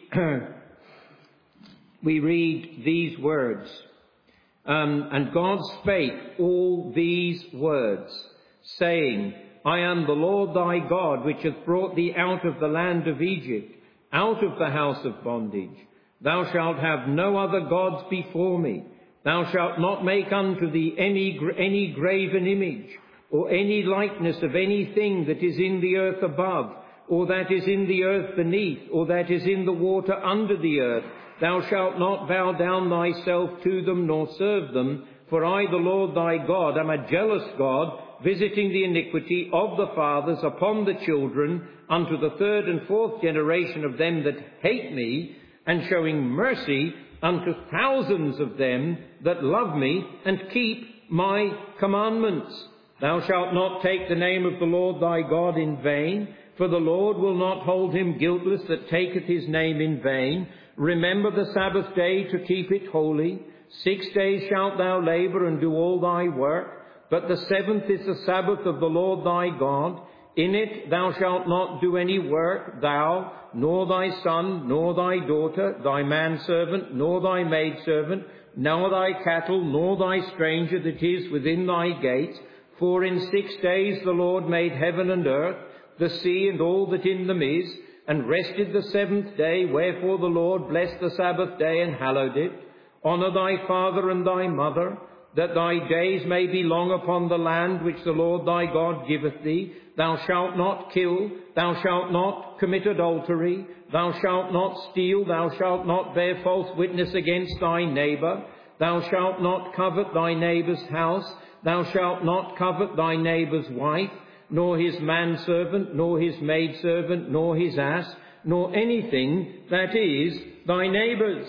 we read these words. Um, and God spake all these words, saying, I am the Lord thy God, which hath brought thee out of the land of Egypt, out of the house of bondage. Thou shalt have no other gods before me. Thou shalt not make unto thee any, any graven image, or any likeness of anything that is in the earth above, or that is in the earth beneath, or that is in the water under the earth. Thou shalt not bow down thyself to them, nor serve them. For I, the Lord thy God, am a jealous God, visiting the iniquity of the fathers upon the children, unto the third and fourth generation of them that hate me, and showing mercy unto thousands of them that love me, and keep my commandments. Thou shalt not take the name of the Lord thy God in vain, for the Lord will not hold him guiltless that taketh his name in vain. Remember the Sabbath day to keep it holy. Six days shalt thou labour and do all thy work, but the seventh is the Sabbath of the Lord thy God. In it thou shalt not do any work, thou, nor thy son, nor thy daughter, thy manservant, nor thy maidservant, nor thy cattle, nor thy stranger that is within thy gates. For in six days the Lord made heaven and earth, the sea and all that in them is, and rested the seventh day. Wherefore the Lord blessed the Sabbath day and hallowed it. Honour thy father and thy mother, that thy days may be long upon the land which the Lord thy God giveth thee. Thou shalt not kill, thou shalt not commit adultery, thou shalt not steal, thou shalt not bear false witness against thy neighbour, thou shalt not covet thy neighbour's house, thou shalt not covet thy neighbour's wife, nor his manservant, nor his maidservant, nor his ass, nor anything that is thy neighbour's.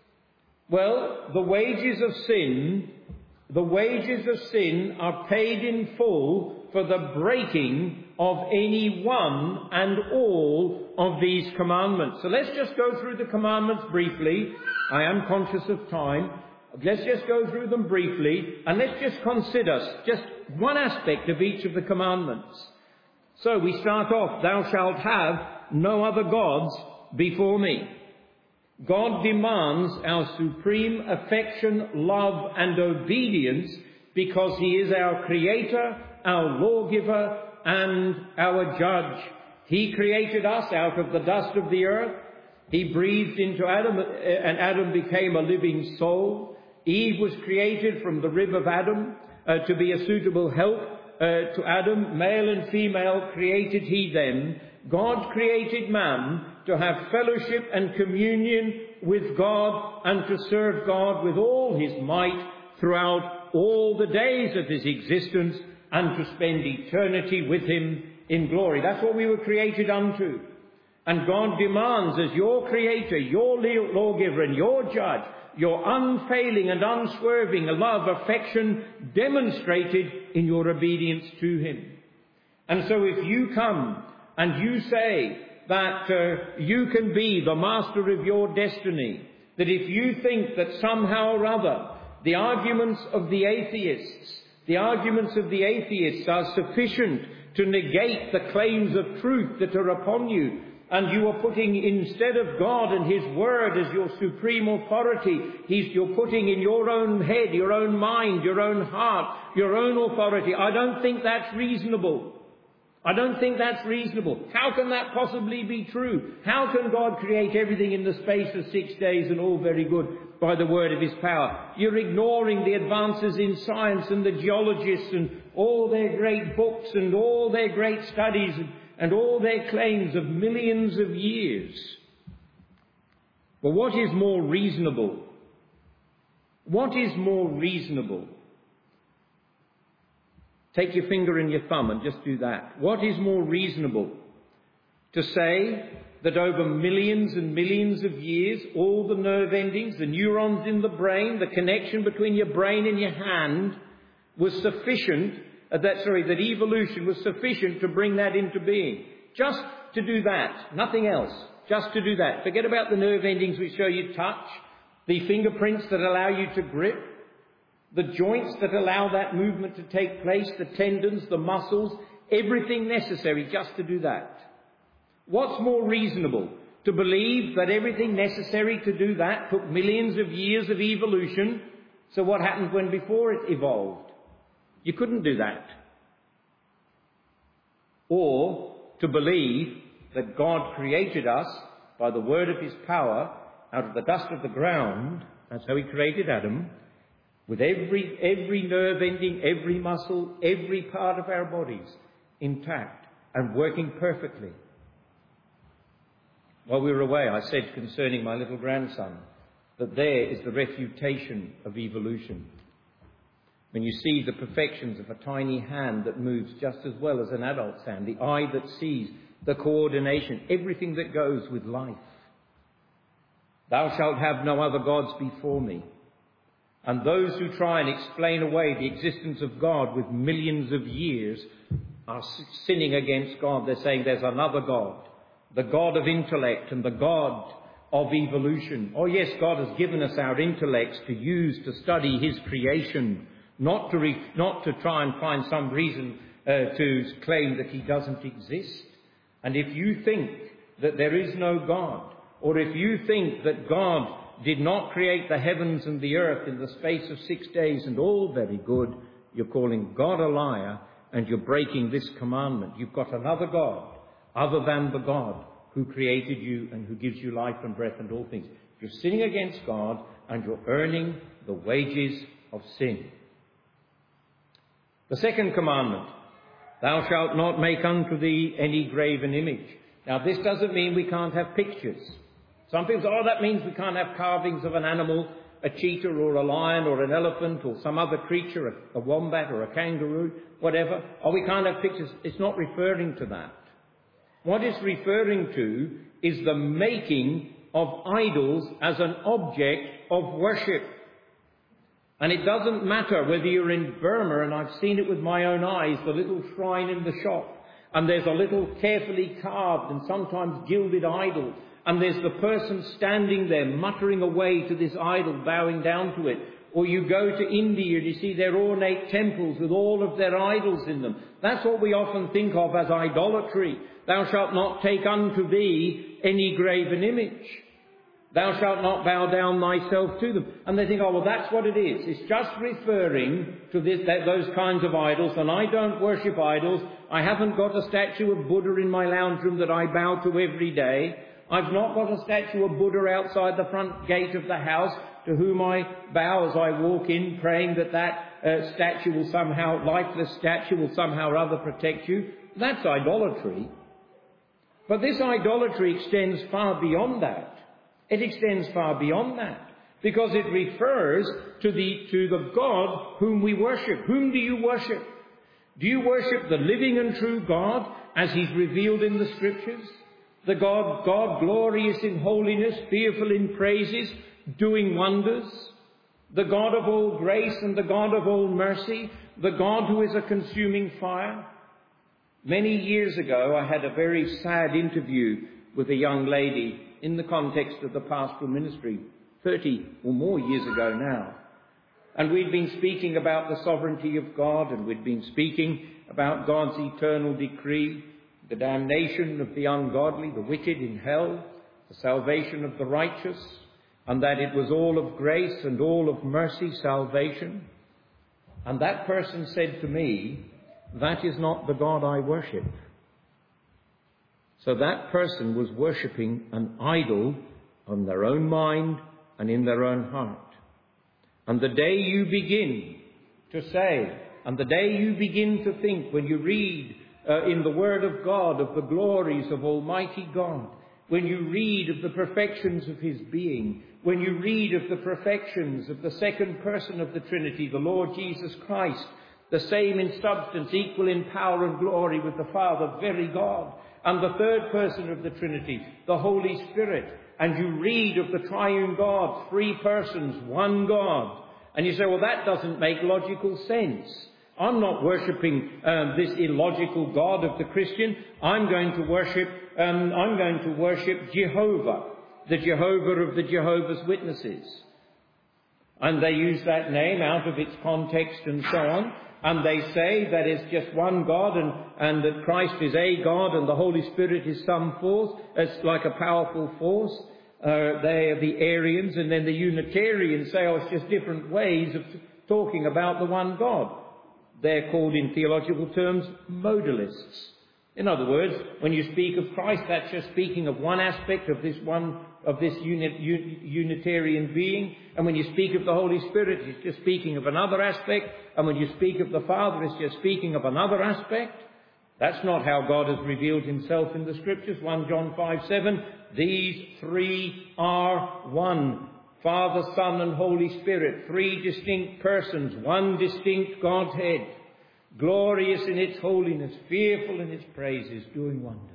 Well, the wages of sin, the wages of sin are paid in full for the breaking of any one and all of these commandments. So let's just go through the commandments briefly. I am conscious of time. Let's just go through them briefly, and let's just consider just one aspect of each of the commandments. So we start off, thou shalt have no other gods before me. God demands our supreme affection, love and obedience because he is our creator, our lawgiver and our judge. He created us out of the dust of the earth. He breathed into Adam and Adam became a living soul. Eve was created from the rib of Adam uh, to be a suitable help uh, to Adam. Male and female created he them. God created man to have fellowship and communion with God and to serve God with all his might throughout all the days of his existence and to spend eternity with him in glory. That's what we were created unto. And God demands, as your creator, your lawgiver and your judge, your unfailing and unswerving love, affection demonstrated in your obedience to him. And so if you come and you say that uh, you can be the master of your destiny, that if you think that somehow or other the arguments of the atheists, the arguments of the atheists are sufficient to negate the claims of truth that are upon you, and you are putting, instead of God and his word as your supreme authority, he's, you're putting in your own head, your own mind, your own heart, your own authority. I don't think that's reasonable. I don't think that's reasonable. How can that possibly be true? How can God create everything in the space of six days and all very good by the word of his power? You're ignoring the advances in science and the geologists and all their great books and all their great studies and, and all their claims of millions of years. But what is more reasonable? What is more reasonable? Take your finger and your thumb and just do that. What is more reasonable? To say that over millions and millions of years, all the nerve endings, the neurons in the brain, the connection between your brain and your hand was sufficient, uh, that, sorry, that evolution was sufficient to bring that into being. Just to do that, nothing else. Just to do that. Forget about the nerve endings which show you touch, the fingerprints that allow you to grip, the joints that allow that movement to take place, the tendons, the muscles, everything necessary just to do that. What's more reasonable? To believe that everything necessary to do that took millions of years of evolution. So what happened when before it evolved? You couldn't do that. Or to believe that God created us by the word of his power out of the dust of the ground. That's how he created Adam. With every, every nerve ending, every muscle, every part of our bodies intact and working perfectly. While we were away, I said concerning my little grandson that there is the refutation of evolution. When you see the perfections of a tiny hand that moves just as well as an adult's hand, the eye that sees, the coordination, everything that goes with life. Thou shalt have no other gods before me. And those who try and explain away the existence of God with millions of years are sinning against God. They're saying there's another God, the God of intellect and the God of evolution. Oh yes, God has given us our intellects to use to study his creation, not to, re- not to try and find some reason uh, to claim that he doesn't exist. And if you think that there is no God, or if you think that God did not create the heavens and the earth in the space of six days and all very good, you're calling God a liar and you're breaking this commandment. You've got another God other than the God who created you and who gives you life and breath and all things. You're sinning against God and you're earning the wages of sin. The second commandment, thou shalt not make unto thee any graven image. Now this doesn't mean we can't have pictures. Some people say, oh, that means we can't have carvings of an animal, a cheetah or a lion or an elephant or some other creature, a, a wombat or a kangaroo, whatever. Oh, we can't have pictures. It's not referring to that. What it's referring to is the making of idols as an object of worship. And it doesn't matter whether you're in Burma, and I've seen it with my own eyes, the little shrine in the shop, and there's a little carefully carved and sometimes gilded idol, and there's the person standing there muttering away to this idol, bowing down to it. Or you go to India and you see their ornate temples with all of their idols in them. That's what we often think of as idolatry. Thou shalt not take unto thee any graven image. Thou shalt not bow down thyself to them. And they think, oh, well, that's what it is. It's just referring to this, that, those kinds of idols. And I don't worship idols. I haven't got a statue of Buddha in my lounge room that I bow to every day. I've not got a statue of Buddha outside the front gate of the house to whom I bow as I walk in, praying that that uh, statue will somehow, lifeless statue will somehow or other protect you. That's idolatry. But this idolatry extends far beyond that. It extends far beyond that. Because it refers to the, to the God whom we worship. Whom do you worship? Do you worship the living and true God as he's revealed in the Scriptures? The God, God glorious in holiness, fearful in praises, doing wonders. The God of all grace and the God of all mercy. The God who is a consuming fire. Many years ago, I had a very sad interview with a young lady in the context of the pastoral ministry, thirty or more years ago now. And we'd been speaking about the sovereignty of God, and we'd been speaking about God's eternal decree, the damnation of the ungodly, the wicked in hell, the salvation of the righteous, and that it was all of grace and all of mercy, salvation. And that person said to me, that is not the God I worship. So that person was worshipping an idol on their own mind and in their own heart. And the day you begin to say, and the day you begin to think, when you read uh, in the Word of God of the glories of Almighty God, when you read of the perfections of his being, when you read of the perfections of the second person of the Trinity, the Lord Jesus Christ, the same in substance, equal in power and glory with the Father, very God, and the third person of the Trinity, the Holy Spirit, and you read of the triune God, three persons, one God, and you say, well, that doesn't make logical sense. I'm not worshipping um, this illogical God of the Christian. I'm going to worship, um, I'm going to worship Jehovah, the Jehovah of the Jehovah's Witnesses. And they use that name out of its context and so on. And they say that it's just one God, and, and that Christ is a God and the Holy Spirit is some force. It's like a powerful force. Uh, they are the Arians, and then the Unitarians say, oh, it's just different ways of talking about the one God. They're called in theological terms modalists. In other words, when you speak of Christ, that's just speaking of one aspect of this one, of this unit, un, Unitarian being. And when you speak of the Holy Spirit, it's just speaking of another aspect. And when you speak of the Father, it's just speaking of another aspect. That's not how God has revealed himself in the Scriptures. First John five seven, these three are one. Father, Son, and Holy Spirit, three distinct persons, one distinct Godhead, glorious in its holiness, fearful in its praises, doing wonders.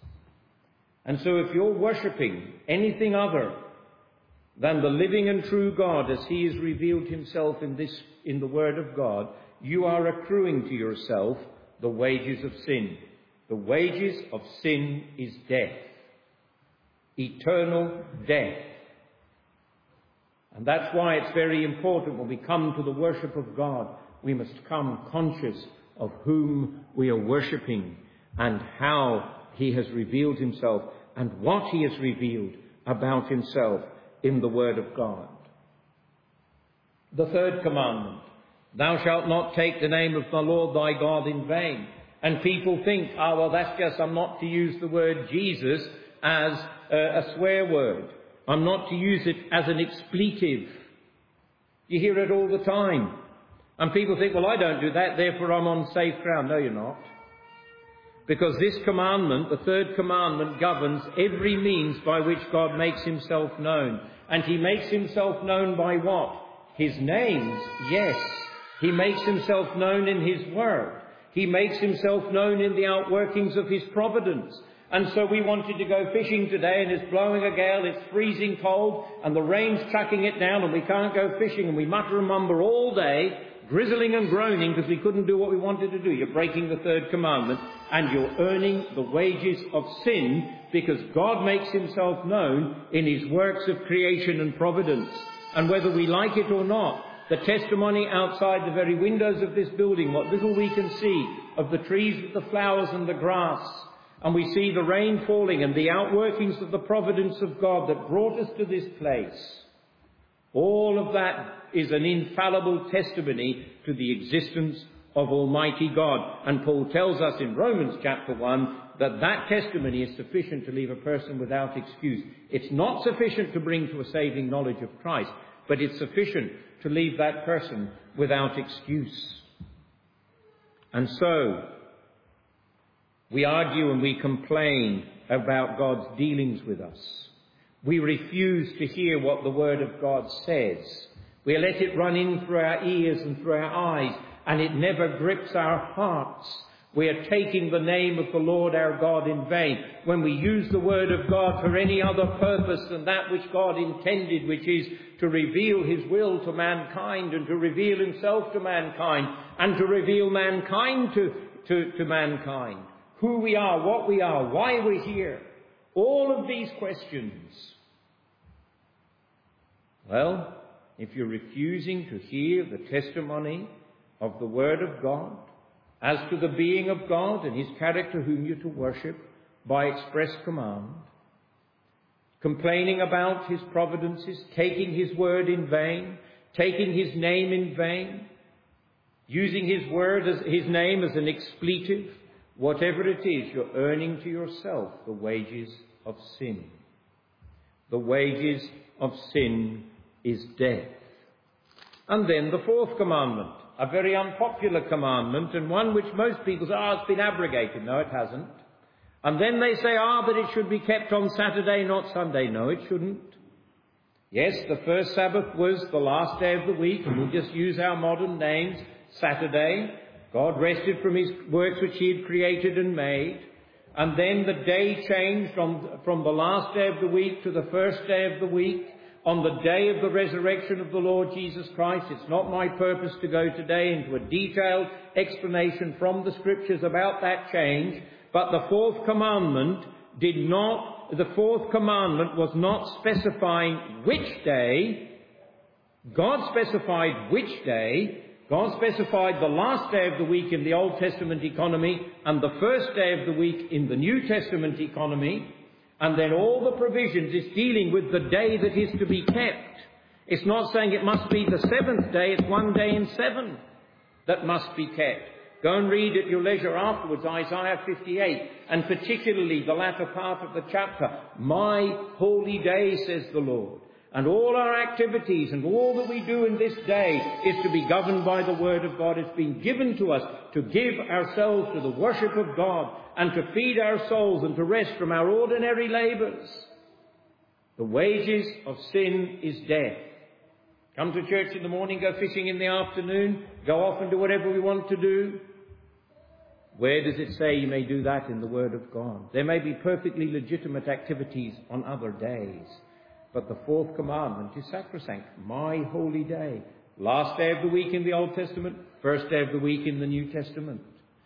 And so if you're worshipping anything other than the living and true God as he has revealed himself in this, in the Word of God, you are accruing to yourself the wages of sin. The wages of sin is death. Eternal death. And that's why it's very important when we come to the worship of God, we must come conscious of whom we are worshipping and how he has revealed himself and what he has revealed about himself in the Word of God. The third commandment, thou shalt not take the name of the Lord thy God in vain. And people think, ah, oh, well, that's just, I'm not to use the word Jesus as uh, a swear word. I'm not to use it as an expletive. You hear it all the time. And people think, well, I don't do that, therefore I'm on safe ground. No, you're not. Because this commandment, the third commandment, governs every means by which God makes himself known. And he makes himself known by what? His names, yes. He makes himself known in his word. He makes himself known in the outworkings of his providence. And so we wanted to go fishing today, and it's blowing a gale, it's freezing cold, and the rain's chucking it down, and we can't go fishing, and we mutter and mumble all day, grizzling and groaning because we couldn't do what we wanted to do. You're breaking the third commandment, and you're earning the wages of sin, because God makes himself known in his works of creation and providence. And whether we like it or not, the testimony outside the very windows of this building, what little we can see of the trees with the flowers and the grass, and we see the rain falling and the outworkings of the providence of God that brought us to this place, all of that is an infallible testimony to the existence of Almighty God. And Paul tells us in Romans chapter one that that testimony is sufficient to leave a person without excuse. It's not sufficient to bring to a saving knowledge of Christ, but it's sufficient to leave that person without excuse. And so, we argue and we complain about God's dealings with us. We refuse to hear what the Word of God says. We let it run in through our ears and through our eyes, and it never grips our hearts. We are taking the name of the Lord our God in vain when we use the Word of God for any other purpose than that which God intended, which is to reveal his will to mankind and to reveal himself to mankind and to reveal mankind to, to, to mankind. Who we are, what we are, why we're here. All of these questions. Well, if you're refusing to hear the testimony of the Word of God as to the being of God and his character whom you're to worship by express command, complaining about his providences, taking his word in vain, taking his name in vain, using his word as his name as an expletive, whatever it is, you're earning to yourself the wages of sin. The wages of sin is death. And then the fourth commandment, a very unpopular commandment, and one which most people say, ah, oh, it's been abrogated. No, it hasn't. And then they say, ah, oh, but it should be kept on Saturday, not Sunday. No, it shouldn't. Yes, the first Sabbath was the last day of the week, and we'll just use our modern names, Saturday. God rested from his works which he had created and made. And then the day changed from, from the last day of the week to the first day of the week, on the day of the resurrection of the Lord Jesus Christ. It's not my purpose to go today into a detailed explanation from the Scriptures about that change, but the fourth commandment did not, the fourth commandment was not specifying which day. God specified which day. God specified the last day of the week in the Old Testament economy and the first day of the week in the New Testament economy. And then all the provisions is dealing with the day that is to be kept. It's not saying it must be the seventh day, it's one day in seven that must be kept. Go and read at your leisure afterwards Isaiah fifty-eight, and particularly the latter part of the chapter. My holy day, says the Lord. And all our activities and all that we do in this day is to be governed by the Word of God. It's been given to us to give ourselves to the worship of God and to feed our souls and to rest from our ordinary labours. The wages of sin is death. Come to church in the morning, go fishing in the afternoon, go off and do whatever we want to do. Where does it say you may do that in the Word of God? There may be perfectly legitimate activities on other days. But the fourth commandment is sacrosanct. My holy day. Last day of the week in the Old Testament. First day of the week in the New Testament.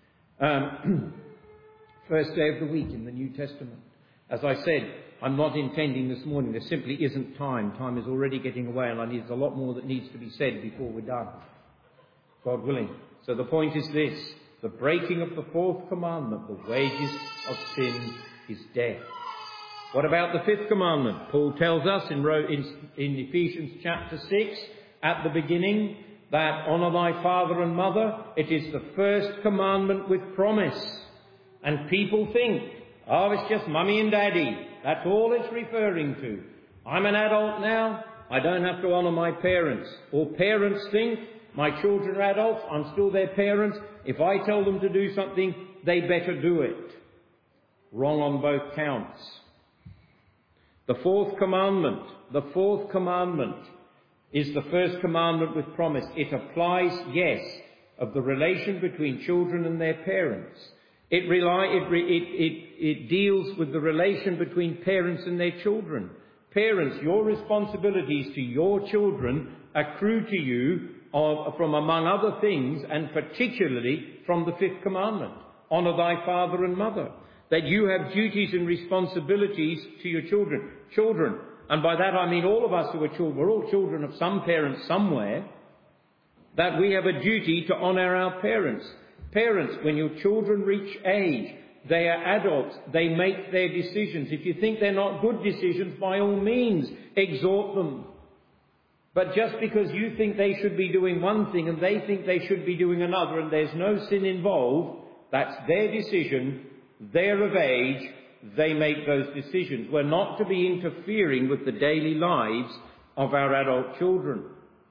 Um, first day of the week in the New Testament. As I said, I'm not intending this morning. There simply isn't time. Time is already getting away, and there's a lot more that needs to be said before we're done. God willing. So the point is this. The breaking of the fourth commandment, the wages of sin is death. What about the fifth commandment? Paul tells us in, in, in Ephesians chapter six, at the beginning, that honour thy father and mother. It is the first commandment with promise. And people think, oh, it's just mummy and daddy. That's all it's referring to. I'm an adult now. I don't have to honour my parents. Or parents think, my children are adults. I'm still their parents. If I tell them to do something, they better do it. Wrong on both counts. The fourth commandment, the fourth commandment is the first commandment with promise. It applies, yes, of the relation between children and their parents. It, rely, it, it, it, it deals with the relation between parents and their children. Parents, your responsibilities to your children accrue to you of, from among other things, and particularly from the fifth commandment. Honour thy father and mother. That you have duties and responsibilities to your children. Children, and by that I mean all of us who are children, we're all children of some parents somewhere, that we have a duty to honour our parents. Parents, when your children reach age, they are adults, they make their decisions. If you think they're not good decisions, by all means, exhort them. But just because you think they should be doing one thing and they think they should be doing another and there's no sin involved, that's their decision. They're of age, they make those decisions. We're not to be interfering with the daily lives of our adult children.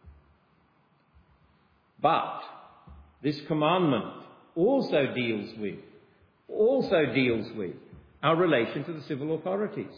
But this commandment also deals with, also deals with our relation to the civil authorities.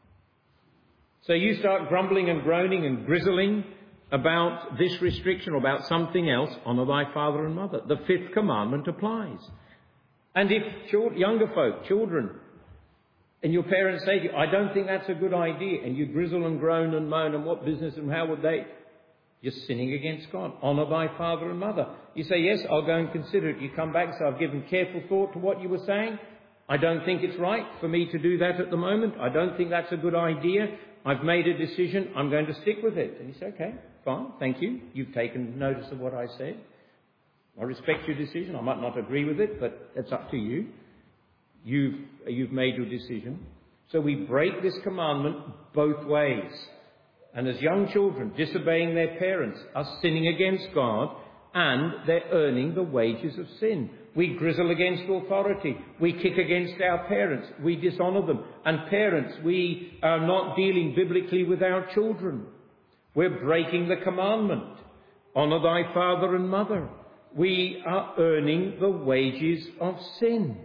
So you start grumbling and groaning and grizzling about this restriction or about something else, honour thy father and mother. The fifth commandment applies. And if younger folk, children, and your parents say to you, I don't think that's a good idea, and you grizzle and groan and moan, and what business and how would they? You're sinning against God. Honour thy father and mother. You say, yes, I'll go and consider it. You come back and say, I've given careful thought to what you were saying. I don't think it's right for me to do that at the moment. I don't think that's a good idea. I've made a decision. I'm going to stick with it. And you say, okay, fine, thank you. You've taken notice of what I said. I respect your decision. I might not agree with it, but it's up to you. You've, you've made your decision. So we break this commandment both ways. And as young children, disobeying their parents are sinning against God, and they're earning the wages of sin. We grizzle against authority. We kick against our parents. We dishonour them. And parents, we are not dealing biblically with our children. We're breaking the commandment. Honour thy father and mother. We are earning the wages of sin.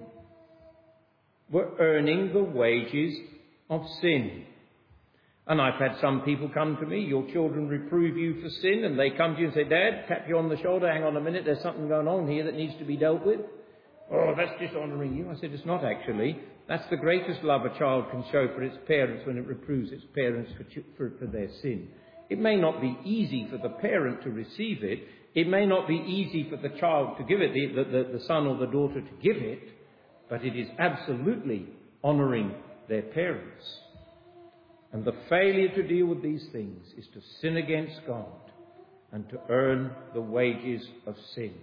We're earning the wages of sin. And I've had some people come to me, your children reprove you for sin, and they come to you and say, Dad, tap you on the shoulder, hang on a minute, there's something going on here that needs to be dealt with. Oh, that's dishonouring you. I said, it's not actually. That's the greatest love a child can show for its parents when it reproves its parents for, for, for their sin. It may not be easy for the parent to receive it. It may not be easy for the child to give it, the, the, the son or the daughter to give it, but it is absolutely honouring their parents. And the failure to deal with these things is to sin against God and to earn the wages of sin.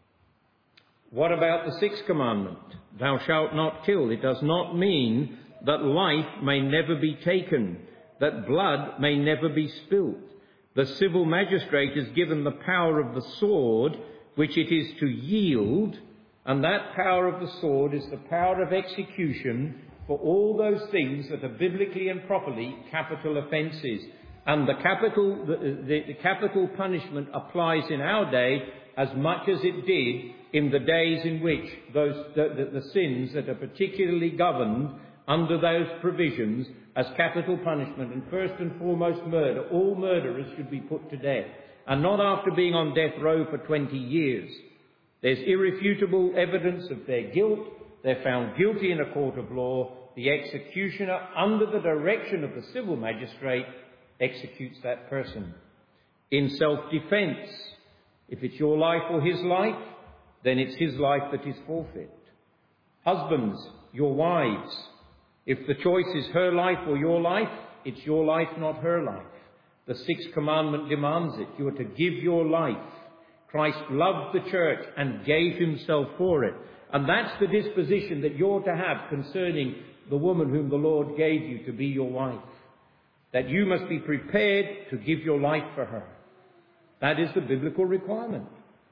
What about the sixth commandment? Thou shalt not kill. It does not mean that life may never be taken, that blood may never be spilt. The civil magistrate is given the power of the sword, which it is to yield, and that power of the sword is the power of execution for all those things that are biblically and properly capital offences. And the capital, the, the, the capital punishment applies in our day as much as it did in the days in which those the, the, the sins that are particularly governed under those provisions as capital punishment, and first and foremost murder. All murderers should be put to death, and not after being on death row for twenty years. There's irrefutable evidence of their guilt. They're found guilty in a court of law. The executioner, under the direction of the civil magistrate, executes that person. In self-defence, if it's your life or his life, then it's his life that is forfeit. Husbands, your wives, if the choice is her life or your life, it's your life, not her life. The sixth commandment demands it. You are to give your life. Christ loved the church and gave himself for it. And that's the disposition that you're to have concerning the woman whom the Lord gave you to be your wife, that you must be prepared to give your life for her. That is the biblical requirement.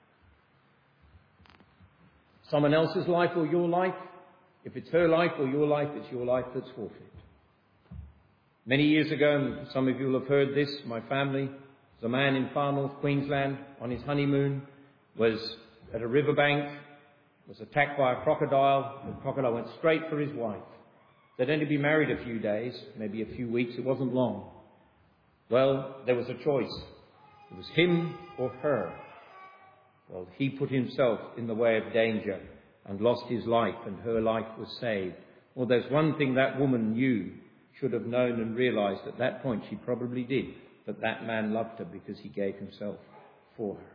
Someone else's life or your life, if it's her life or your life, it's your life that's forfeit. Many years ago, and some of you will have heard this, my family, was a man in far north Queensland on his honeymoon, was at a riverbank, was attacked by a crocodile. The crocodile went straight for his wife. They'd only been married a few days, maybe a few weeks, it wasn't long. Well, there was a choice. It was him or her. Well, he put himself in the way of danger and lost his life, and her life was saved. Well, there's one thing that woman knew, should have known and realized at that point, she probably did, that that man loved her because he gave himself for her.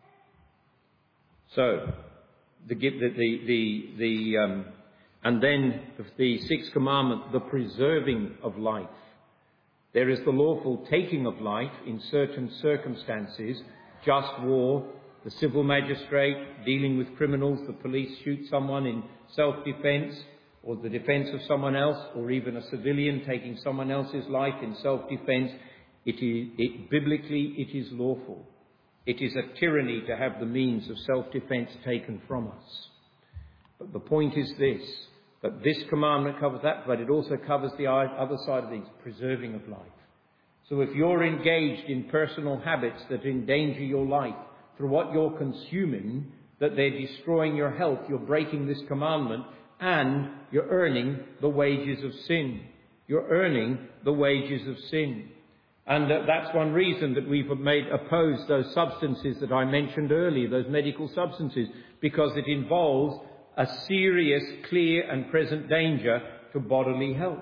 So, the, the, the, the, the um, and then the sixth commandment, the preserving of life. There is the lawful taking of life in certain circumstances, just war, the civil magistrate dealing with criminals, the police shoot someone in self-defense, or the defense of someone else, or even a civilian taking someone else's life in self-defense. It is, it, biblically, it is lawful. It is a tyranny to have the means of self-defense taken from us. But the point is this, that this commandment covers that, but it also covers the other side of things, preserving of life. So if you're engaged in personal habits that endanger your life through what you're consuming, that they're destroying your health, you're breaking this commandment, and you're earning the wages of sin. You're earning the wages of sin. And uh, that's one reason that we've made opposed those substances that I mentioned earlier, those medical substances, because it involves a serious, clear and present danger to bodily health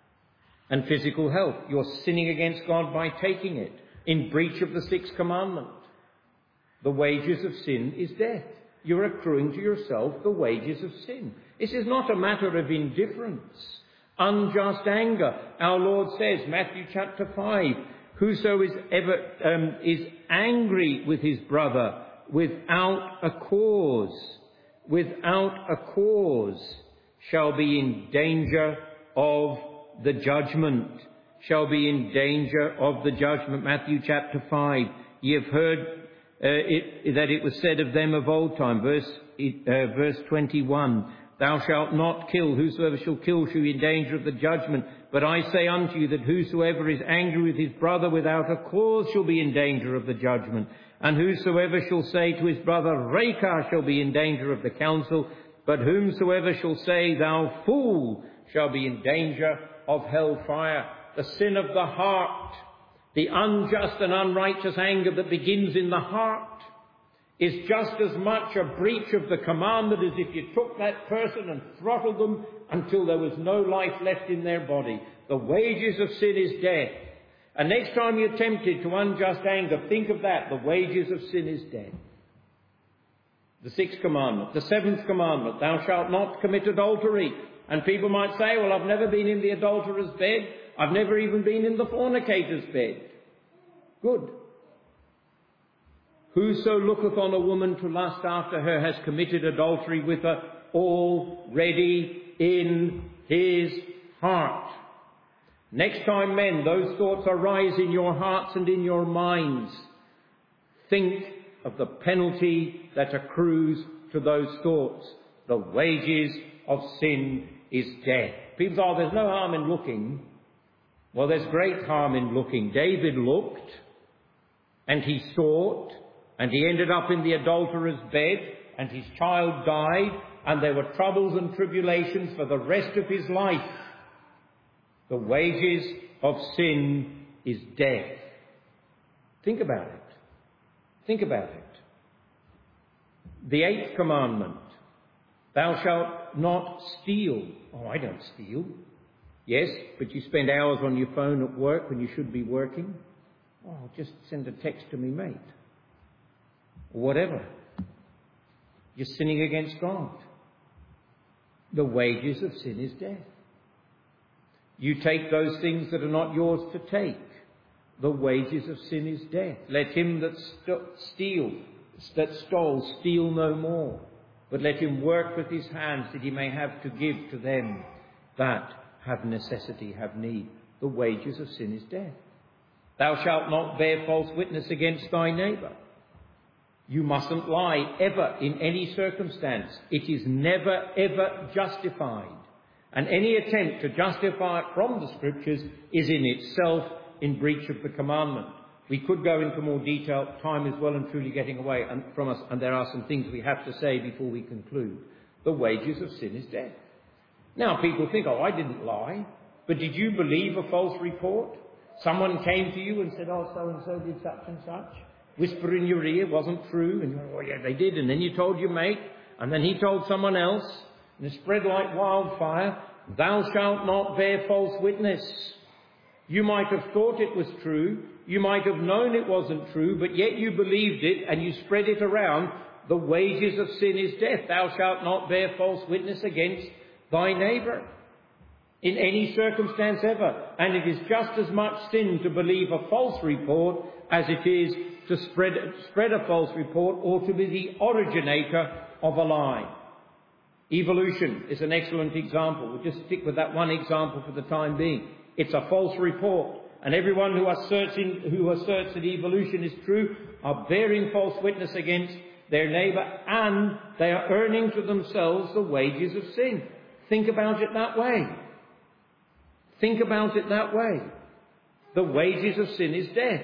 and physical health. You're sinning against God by taking it, in breach of the sixth commandment. The wages of sin is death. You're accruing to yourself the wages of sin. This is not a matter of indifference, unjust anger. Our Lord says, Matthew chapter five, whoso is ever um, is angry with his brother without a cause, without a cause, shall be in danger of the judgment, shall be in danger of the judgment. Matthew chapter five. Ye have heard uh, it, that it was said of them of old time, verse, uh, verse twenty-one, thou shalt not kill, whosoever shall kill shall be in danger of the judgment. But I say unto you that whosoever is angry with his brother without a cause shall be in danger of the judgment. And whosoever shall say to his brother, Raca, shall be in danger of the council. But whomsoever shall say, thou fool, shall be in danger of hell fire. The sin of the heart, the unjust and unrighteous anger that begins in the heart, is just as much a breach of the commandment as if you took that person and throttled them until there was no life left in their body. The wages of sin is death. And next time you're tempted to unjust anger, think of that. The wages of sin is death. The sixth commandment. The seventh commandment, thou shalt not commit adultery. And people might say, well, I've never been in the adulterer's bed. I've never even been in the fornicator's bed. Good. Whoso looketh on a woman to lust after her has committed adultery with her already in his heart. Next time, men, those thoughts arise in your hearts and in your minds, think of the penalty that accrues to those thoughts. The wages of sin is death. People say, oh, there's no harm in looking. Well, there's great harm in looking. David looked, and he sought, and he ended up in the adulterer's bed, and his child died, and there were troubles and tribulations for the rest of his life. The wages of sin is death. Think about it. Think about it. The eighth commandment, thou shalt not steal. Oh, I don't steal. Yes, but you spend hours on your phone at work when you should be working. Oh, I'll just send a text to me mate. Or whatever. You're sinning against God. The wages of sin is death. You take those things that are not yours to take. The wages of sin is death. Let him that st- steal, that stole, steal no more. But let him work with his hands that he may have to give to them. that have necessity, have need. The wages of sin is death. Thou shalt not bear false witness against thy neighbour. You mustn't lie ever in any circumstance. It is never ever justified. And any attempt to justify it from the Scriptures is in itself in breach of the commandment. We could go into more detail. Time is well and truly getting away from us, and there are some things we have to say before we conclude. The wages of sin is death. Now people think, oh, I didn't lie. But did you believe a false report? Someone came to you and said, oh, so-and-so did such and such. Whisper in your ear, wasn't true. And you went, oh, yeah, they did. And then you told your mate. And then he told someone else. And it spread like wildfire. Thou shalt not bear false witness. You might have thought it was true. You might have known it wasn't true. But yet you believed it and you spread it around. The wages of sin is death. Thou shalt not bear false witness against thy neighbour. In any circumstance ever. And it is just as much sin to believe a false report as it is to spread, spread a false report or to be the originator of a lie. Evolution is an excellent example. We'll just stick with that one example for the time being. It's a false report. And everyone who asserts, in, who asserts that evolution is true are bearing false witness against their neighbour, and they are earning to themselves the wages of sin. Think about it that way. Think about it that way. The wages of sin is death.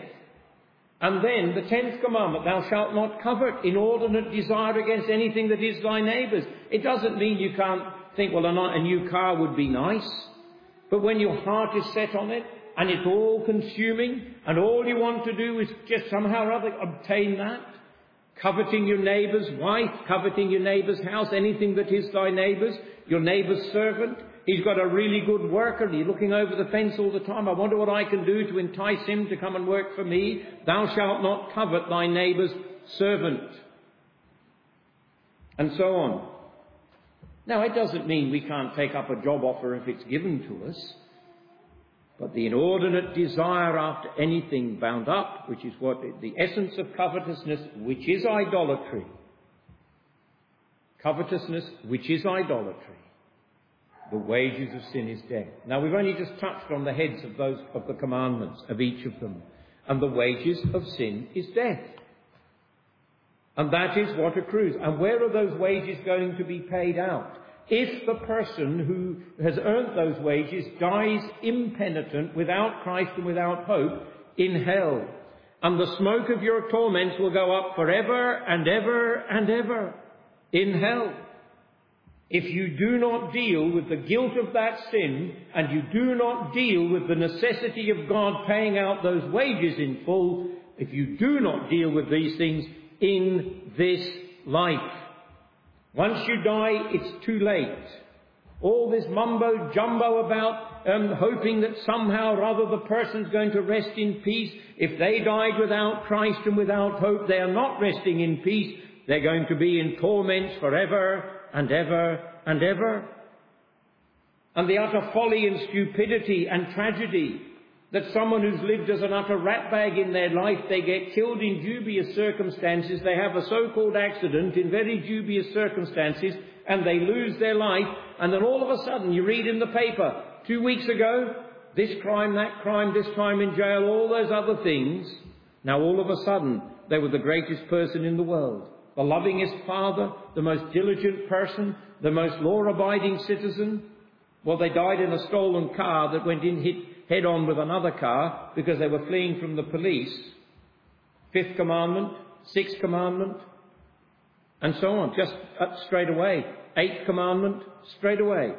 And then the tenth commandment, thou shalt not covet inordinate desire against anything that is thy neighbour's. It doesn't mean you can't think, well, a new car would be nice. But when your heart is set on it, and it's all consuming, and all you want to do is just somehow or other obtain that, coveting your neighbour's wife, coveting your neighbour's house, anything that is thy neighbour's, your neighbour's servant. He's got a really good worker and he's looking over the fence all the time. I wonder what I can do to entice him to come and work for me. Thou shalt not covet thy neighbour's servant. And so on. Now, it doesn't mean we can't take up a job offer if it's given to us. But the inordinate desire after anything bound up, which is what the essence of covetousness, which is idolatry. Covetousness, which is idolatry. The wages of sin is death. Now, we've only just touched on the heads of those of the commandments, of each of them. And the wages of sin is death. And that is what accrues. And where are those wages going to be paid out? If the person who has earned those wages dies impenitent, without Christ and without hope, in hell. And the smoke of your torments will go up forever and ever and ever in hell. If you do not deal with the guilt of that sin, and you do not deal with the necessity of God paying out those wages in full, if you do not deal with these things in this life, once you die, it's too late. All this mumbo-jumbo about um, hoping that somehow or other the person's going to rest in peace. If they died without Christ and without hope, they are not resting in peace. They're going to be in torments forever and ever and ever. And the utter folly and stupidity and tragedy that someone who's lived as an utter ratbag in their life, they get killed in dubious circumstances, they have a so-called accident in very dubious circumstances, and they lose their life, and then all of a sudden you read in the paper, two weeks ago, this crime, that crime, this time in jail, all those other things. Now all of a sudden, they were the greatest person in the world. The lovingest father, the most diligent person, the most law-abiding citizen. Well, they died in a stolen car that went in hit head-on with another car because they were fleeing from the police. Fifth commandment, sixth commandment, and so on, just up straight away. Eighth commandment, straight away.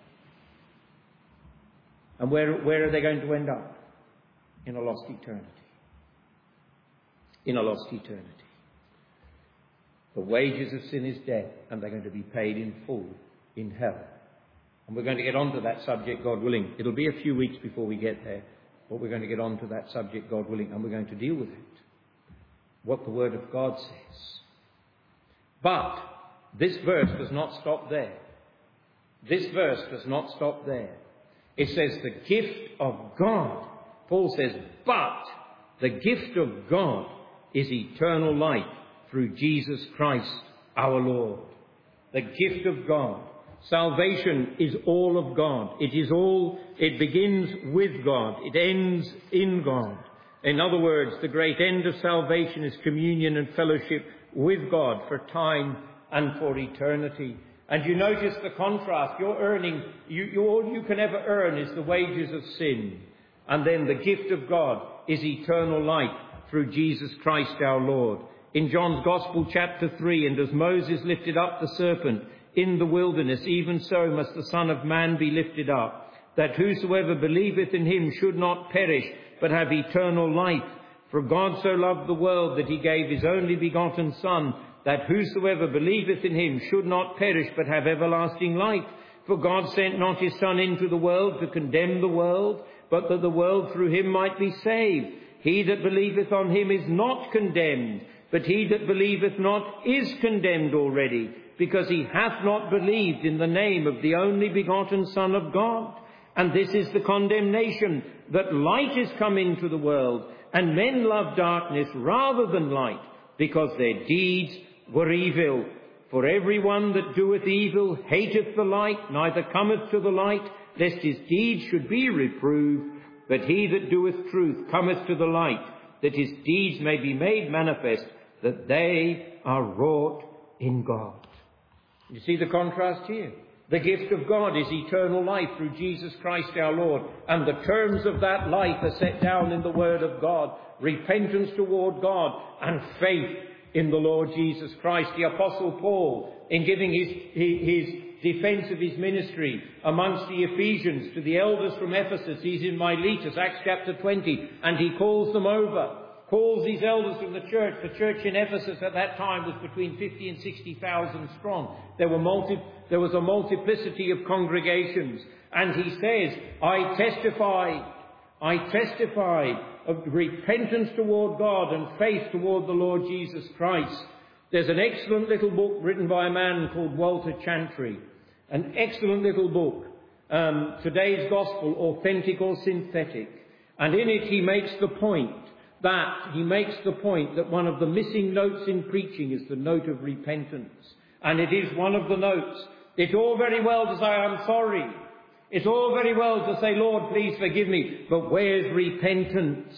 And where, where are they going to end up? In a lost eternity. In a lost eternity. The wages of sin is death, and they're going to be paid in full in hell. And we're going to get on to that subject, God willing. It'll be a few weeks before we get there, but we're going to get on to that subject, God willing, and we're going to deal with it. What the Word of God says. But this verse does not stop there. This verse does not stop there. It says the gift of God. Paul says, but the gift of God is eternal life through Jesus Christ our Lord. The gift of God. Salvation is all of God. It is all, it begins with God. It ends in God. In other words, the great end of salvation is communion and fellowship with God for time and for eternity. And you notice the contrast. You're earning, you, you, all you can ever earn is the wages of sin. And then the gift of God is eternal life through Jesus Christ our Lord. In John's Gospel, chapter three, and as Moses lifted up the serpent in the wilderness, even so must the Son of Man be lifted up, that whosoever believeth in him should not perish, but have eternal life. For God so loved the world that he gave his only begotten Son, that whosoever believeth in him should not perish, but have everlasting life. For God sent not his Son into the world to condemn the world, but that the world through him might be saved. He that believeth on him is not condemned, but he that believeth not is condemned already, because he hath not believed in the name of the only begotten Son of God. And this is the condemnation, that light is come into the world, and men love darkness rather than light, because their deeds were evil. For every one that doeth evil hateth the light, neither cometh to the light, lest his deeds should be reproved. But he that doeth truth cometh to the light, that his deeds may be made manifest, that they are wrought in God. You see the contrast here? The gift of God is eternal life through Jesus Christ our Lord. And the terms of that life are set down in the Word of God. Repentance toward God and faith in the Lord Jesus Christ. The Apostle Paul, in giving his, his defense of his ministry amongst the Ephesians to the elders from Ephesus, he's in Miletus, Acts chapter twenty, and he calls them over. Calls these elders from the church. The church in Ephesus at that time was between fifty and sixty thousand strong. There were multi, there was a multiplicity of congregations. And he says, I testify, I testify of repentance toward God and faith toward the Lord Jesus Christ. There's an excellent little book written by a man called Walter Chantry. An excellent little book. Um, Today's Gospel, Authentic or Synthetic. And in it he makes the point that he makes the point that one of the missing notes in preaching is the note of repentance. And it is one of the notes. It's all very well to say, I'm sorry. It's all very well to say, Lord, please forgive me. But where's repentance?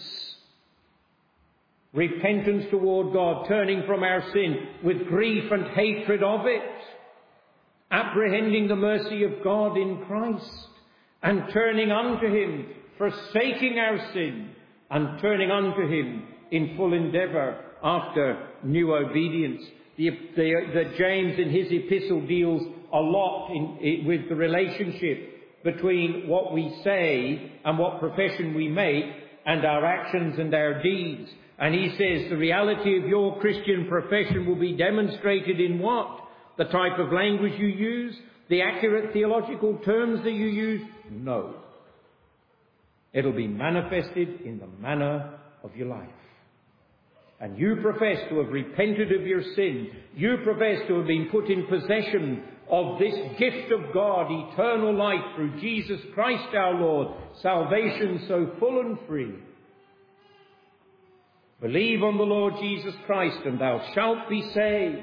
Repentance toward God, turning from our sin with grief and hatred of it. Apprehending the mercy of God in Christ. And turning unto him, forsaking our sin. And turning unto him in full endeavour after new obedience. The, the, the James in his epistle deals a lot in, in, with the relationship between what we say and what profession we make and our actions and our deeds. And he says the reality of your Christian profession will be demonstrated in what? The type of language you use? The accurate theological terms that you use? No. It'll be manifested in the manner of your life. And you profess to have repented of your sin. You profess to have been put in possession of this gift of God, eternal life through Jesus Christ our Lord, salvation so full and free. Believe on the Lord Jesus Christ and thou shalt be saved.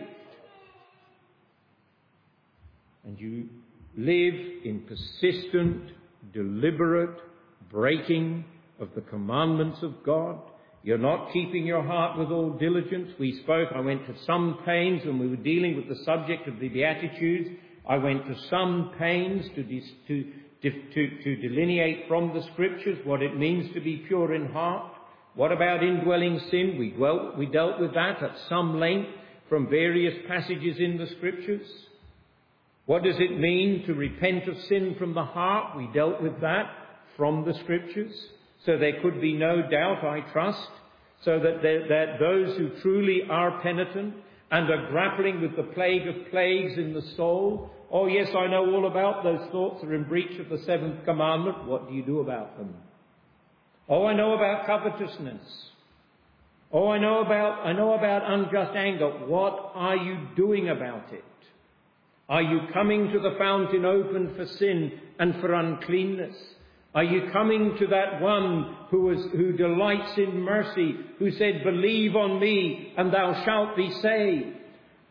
And you live in persistent, deliberate breaking of the commandments of God. You're not keeping your heart with all diligence. We spoke, I went to some pains when we were dealing with the subject of the Beatitudes. I went to some pains to, to, to, to delineate from the Scriptures what it means to be pure in heart. What about indwelling sin? We, dwelt, we dealt with that at some length from various passages in the Scriptures. What does it mean to repent of sin from the heart? We dealt with that from the Scriptures. So there could be no doubt, I trust, so that, there, that those who truly are penitent and are grappling with the plague of plagues in the soul, oh yes, I know all about those thoughts that are in breach of the seventh commandment. What do you do about them? Oh, I know about covetousness. Oh, I know about, I know about unjust anger. What are you doing about it? Are you coming to the fountain open for sin and for uncleanness? Are you coming to that one who is, who delights in mercy, who said, believe on me and thou shalt be saved?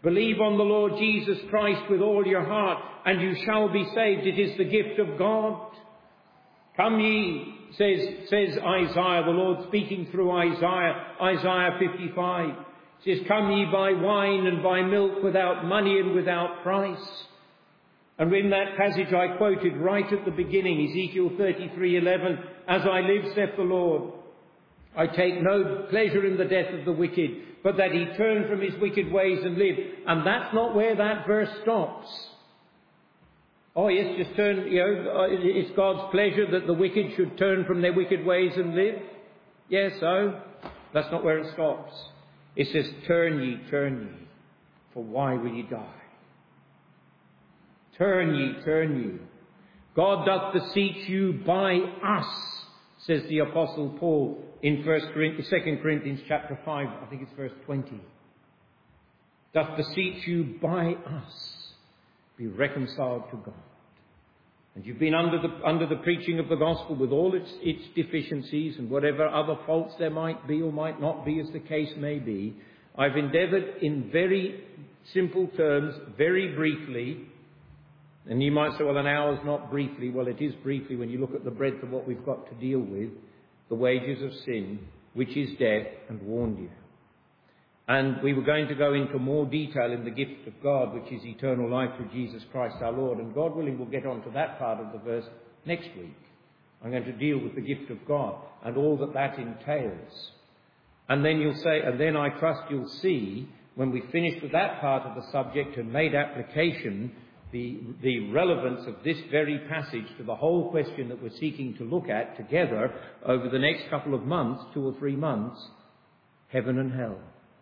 Believe on the Lord Jesus Christ with all your heart, and you shall be saved. It is the gift of God. Come ye, says, says Isaiah, the Lord speaking through Isaiah, Isaiah fifty-five. It says, come ye buy wine and buy milk without money and without price. And in that passage I quoted right at the beginning, Ezekiel thirty-three eleven, as I live, saith the Lord, I take no pleasure in the death of the wicked, but that he turn from his wicked ways and live. And that's not where that verse stops. Oh yes, just turn, you know, it's God's pleasure that the wicked should turn from their wicked ways and live. Yes, so that's not where it stops. It says, turn ye, turn ye, for why will ye die? Turn ye, turn ye. God doth beseech you by us, says the Apostle Paul in First Corinthians, Second Corinthians chapter five, I think it's verse twenty. Doth beseech you by us, be reconciled to God. And you've been under the under the preaching of the gospel with all its its deficiencies and whatever other faults there might be or might not be, as the case may be. I've endeavoured in very simple terms, very briefly, and you might say, well, an hour's not briefly. Well, it is briefly when you look at the breadth of what we've got to deal with, the wages of sin, which is death, and warned you. And we were going to go into more detail in the gift of God, which is eternal life through Jesus Christ our Lord. And God willing, we'll get on to that part of the verse next week. I'm going to deal with the gift of God and all that that entails. And then you'll say, and then I trust you'll see, when we finish with that part of the subject and made application, the, the relevance of this very passage to the whole question that we're seeking to look at together over the next couple of months, two or three months, heaven and hell.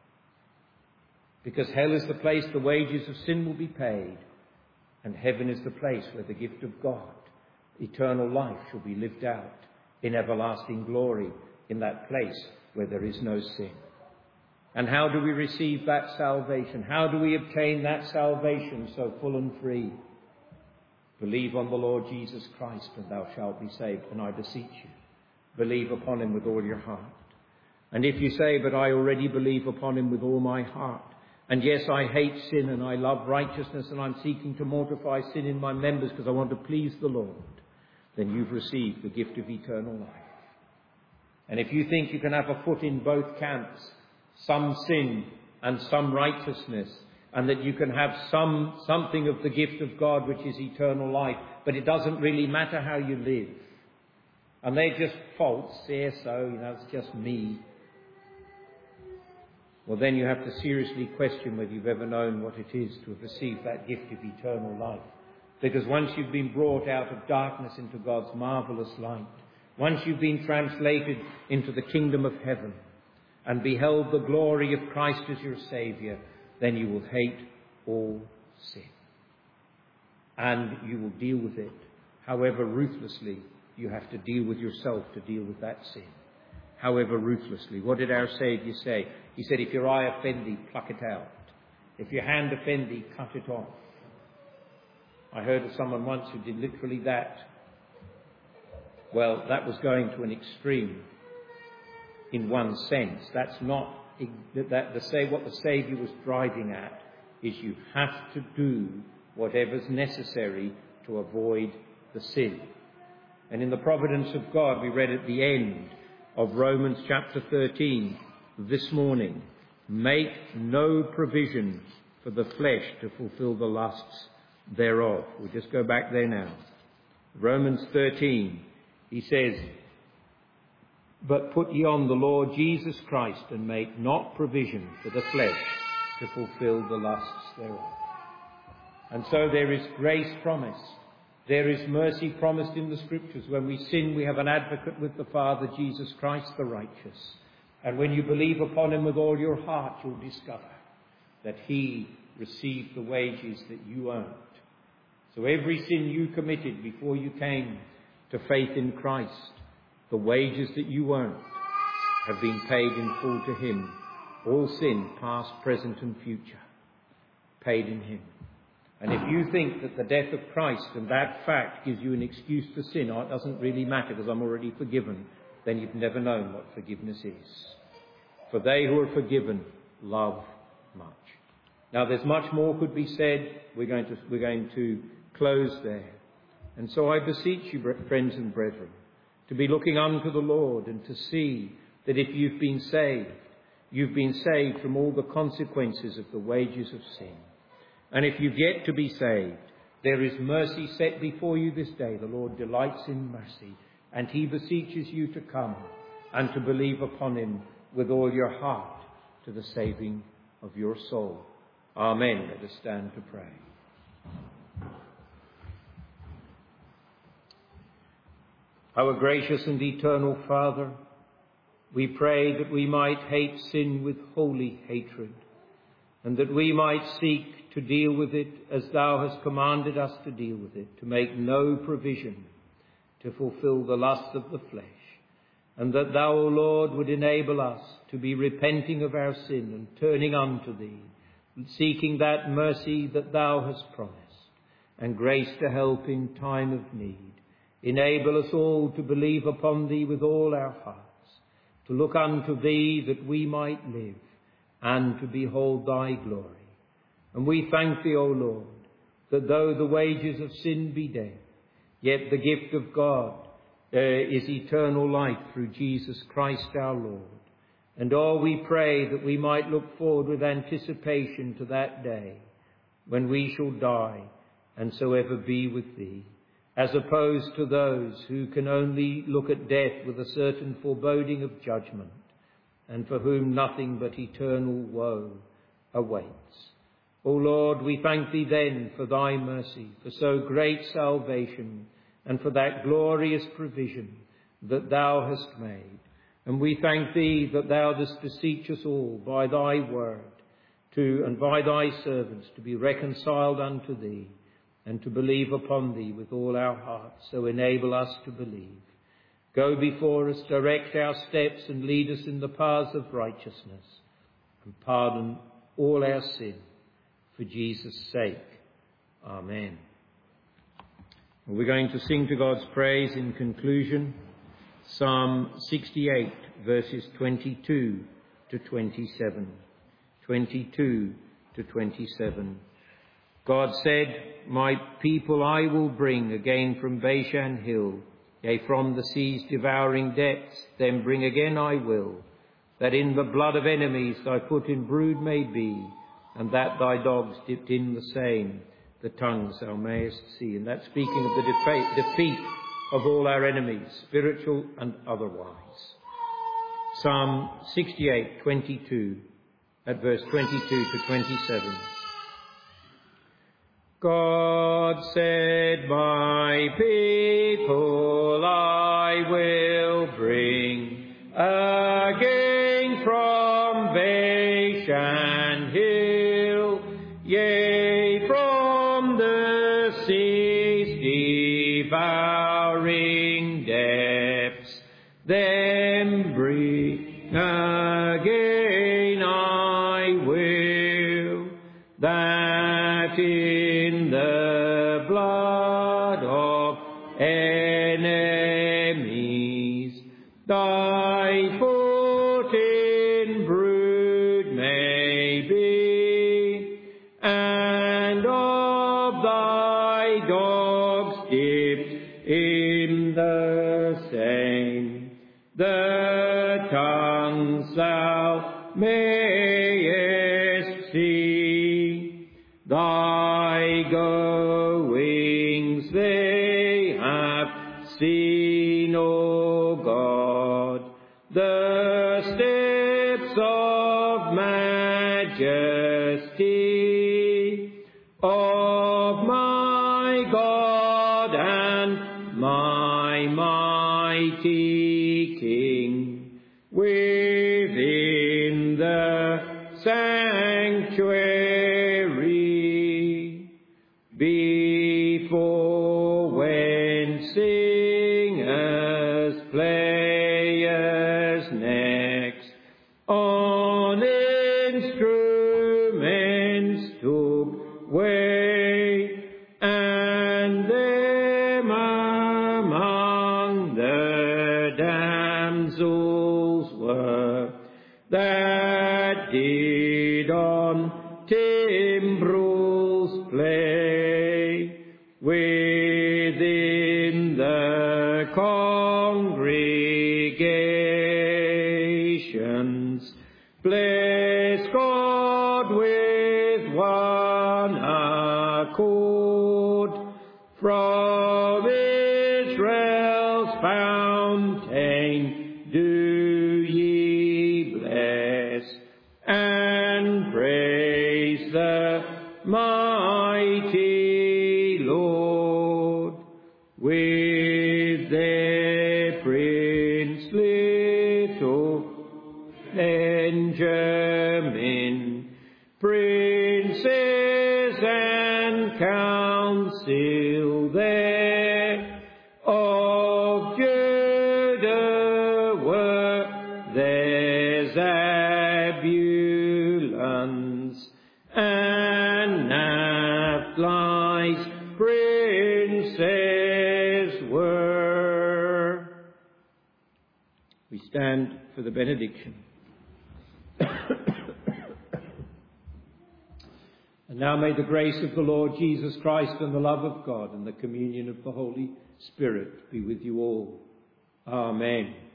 Because hell is the place the wages of sin will be paid, and heaven is the place where the gift of God, eternal life, shall be lived out in everlasting glory in that place where there is no sin. And how do we receive that salvation? How do we obtain that salvation so full and free? Believe on the Lord Jesus Christ and thou shalt be saved. And I beseech you, believe upon him with all your heart. And if you say, but I already believe upon him with all my heart, and yes, I hate sin and I love righteousness and I'm seeking to mortify sin in my members because I want to please the Lord, then you've received the gift of eternal life. And if you think you can have a foot in both camps, some sin and some righteousness, and that you can have some something of the gift of God, which is eternal life, but it doesn't really matter how you live, and they're just faults, yeah, so, you know, it's just me, well, then you have to seriously question whether you've ever known what it is to have received that gift of eternal life. Because once you've been brought out of darkness into God's marvellous light, once you've been translated into the kingdom of heaven and beheld the glory of Christ as your Saviour, then you will hate all sin. And you will deal with it, however ruthlessly you have to deal with yourself to deal with that sin. However ruthlessly. What did our Saviour say? He said, if your eye offend thee, pluck it out. If your hand offend thee, cut it off. I heard of someone once who did literally that. Well, that was going to an extreme in one sense. That's not, that the say what the Saviour was driving at is you have to do whatever's necessary to avoid the sin. And in the providence of God, we read at the end of Romans chapter thirteen this morning, make no provision for the flesh to fulfill the lusts thereof. We'll just go back there now. Romans thirteen, he says, but put ye on the Lord Jesus Christ and make not provision for the flesh to fulfill the lusts thereof. And so there is grace promised. There is mercy promised in the Scriptures. When we sin, we have an advocate with the Father, Jesus Christ the righteous. And when you believe upon him with all your heart, you'll discover that he received the wages that you earned. So every sin you committed before you came to faith in Christ, the wages that you earned have been paid in full to him. All sin, past, present and future, paid in him. And if you think that the death of Christ and that fact gives you an excuse to sin, or it doesn't really matter because I'm already forgiven, then you've never known what forgiveness is. For they who are forgiven love much. Now, there's much more could be said. We're going to, we're going to close there. And so I beseech you, friends and brethren, to be looking unto the Lord and to see that if you've been saved, you've been saved from all the consequences of the wages of sin. And if you've yet to be saved, there is mercy set before you this day. The Lord delights in mercy, and he beseeches you to come and to believe upon him with all your heart to the saving of your soul. Amen. Let us stand to pray. Our gracious and eternal Father, we pray that we might hate sin with holy hatred, and that we might seek to deal with it as thou hast commanded us to deal with it, to make no provision to fulfill the lusts of the flesh, and that thou, O Lord, would enable us to be repenting of our sin and turning unto thee, and seeking that mercy that thou hast promised, and grace to help in time of need. Enable us all to believe upon thee with all our hearts, to look unto thee that we might live, and to behold thy glory. And we thank thee, O Lord, that though the wages of sin be death, yet the gift of God uh, is eternal life through Jesus Christ our Lord. And all we pray that we might look forward with anticipation to that day when we shall die and so ever be with thee, as opposed to those who can only look at death with a certain foreboding of judgment, and for whom nothing but eternal woe awaits. O Lord, we thank thee then for thy mercy, for so great salvation, and for that glorious provision that thou hast made. And we thank thee that thou dost beseech us all by thy word to, and by thy servants, to be reconciled unto thee, and to believe upon thee with all our hearts. So enable us to believe. Go before us, direct our steps, and lead us in the paths of righteousness, and pardon all our sin for Jesus' sake. Amen. We're going to sing to God's praise in conclusion, Psalm sixty-eight, verses twenty-two to twenty-seven. twenty-two to twenty-seven. God said, my people I will bring again from Bashan hill, yea, from the sea's devouring depths, then bring again I will, that in the blood of enemies thy foot in brood may be, and that thy dogs dipped in the same, the tongues thou mayest see. And that's speaking of the defa- defeat of all our enemies, spiritual and otherwise. Psalm sixty-eight, twenty-two, at verse twenty-two to twenty-seven. God said, my people I will bring again from Bashan hill, yea, from the sea's devouring depths, then bring again I will, that in the blood of enemies thy foot in brood may be, and of thy dogs dipped in the same, the tongues thou mayest see. Thy goings they have seen, O God, the steps of majesty of my God and my mighty King, within the sanctuary, before when singers, players next on instruments took way, and them among the damsels were that did on till within the congregations. Bless God with one accord. From Israel's fountain do ye bless and praise the mighty Lord with their prince little Benjamin, princes and council there of Judah were there Zebulun's and Naphtali's princes were. We stand for the benediction. And now may the grace of the Lord Jesus Christ and the love of God and the communion of the Holy Spirit be with you all. Amen.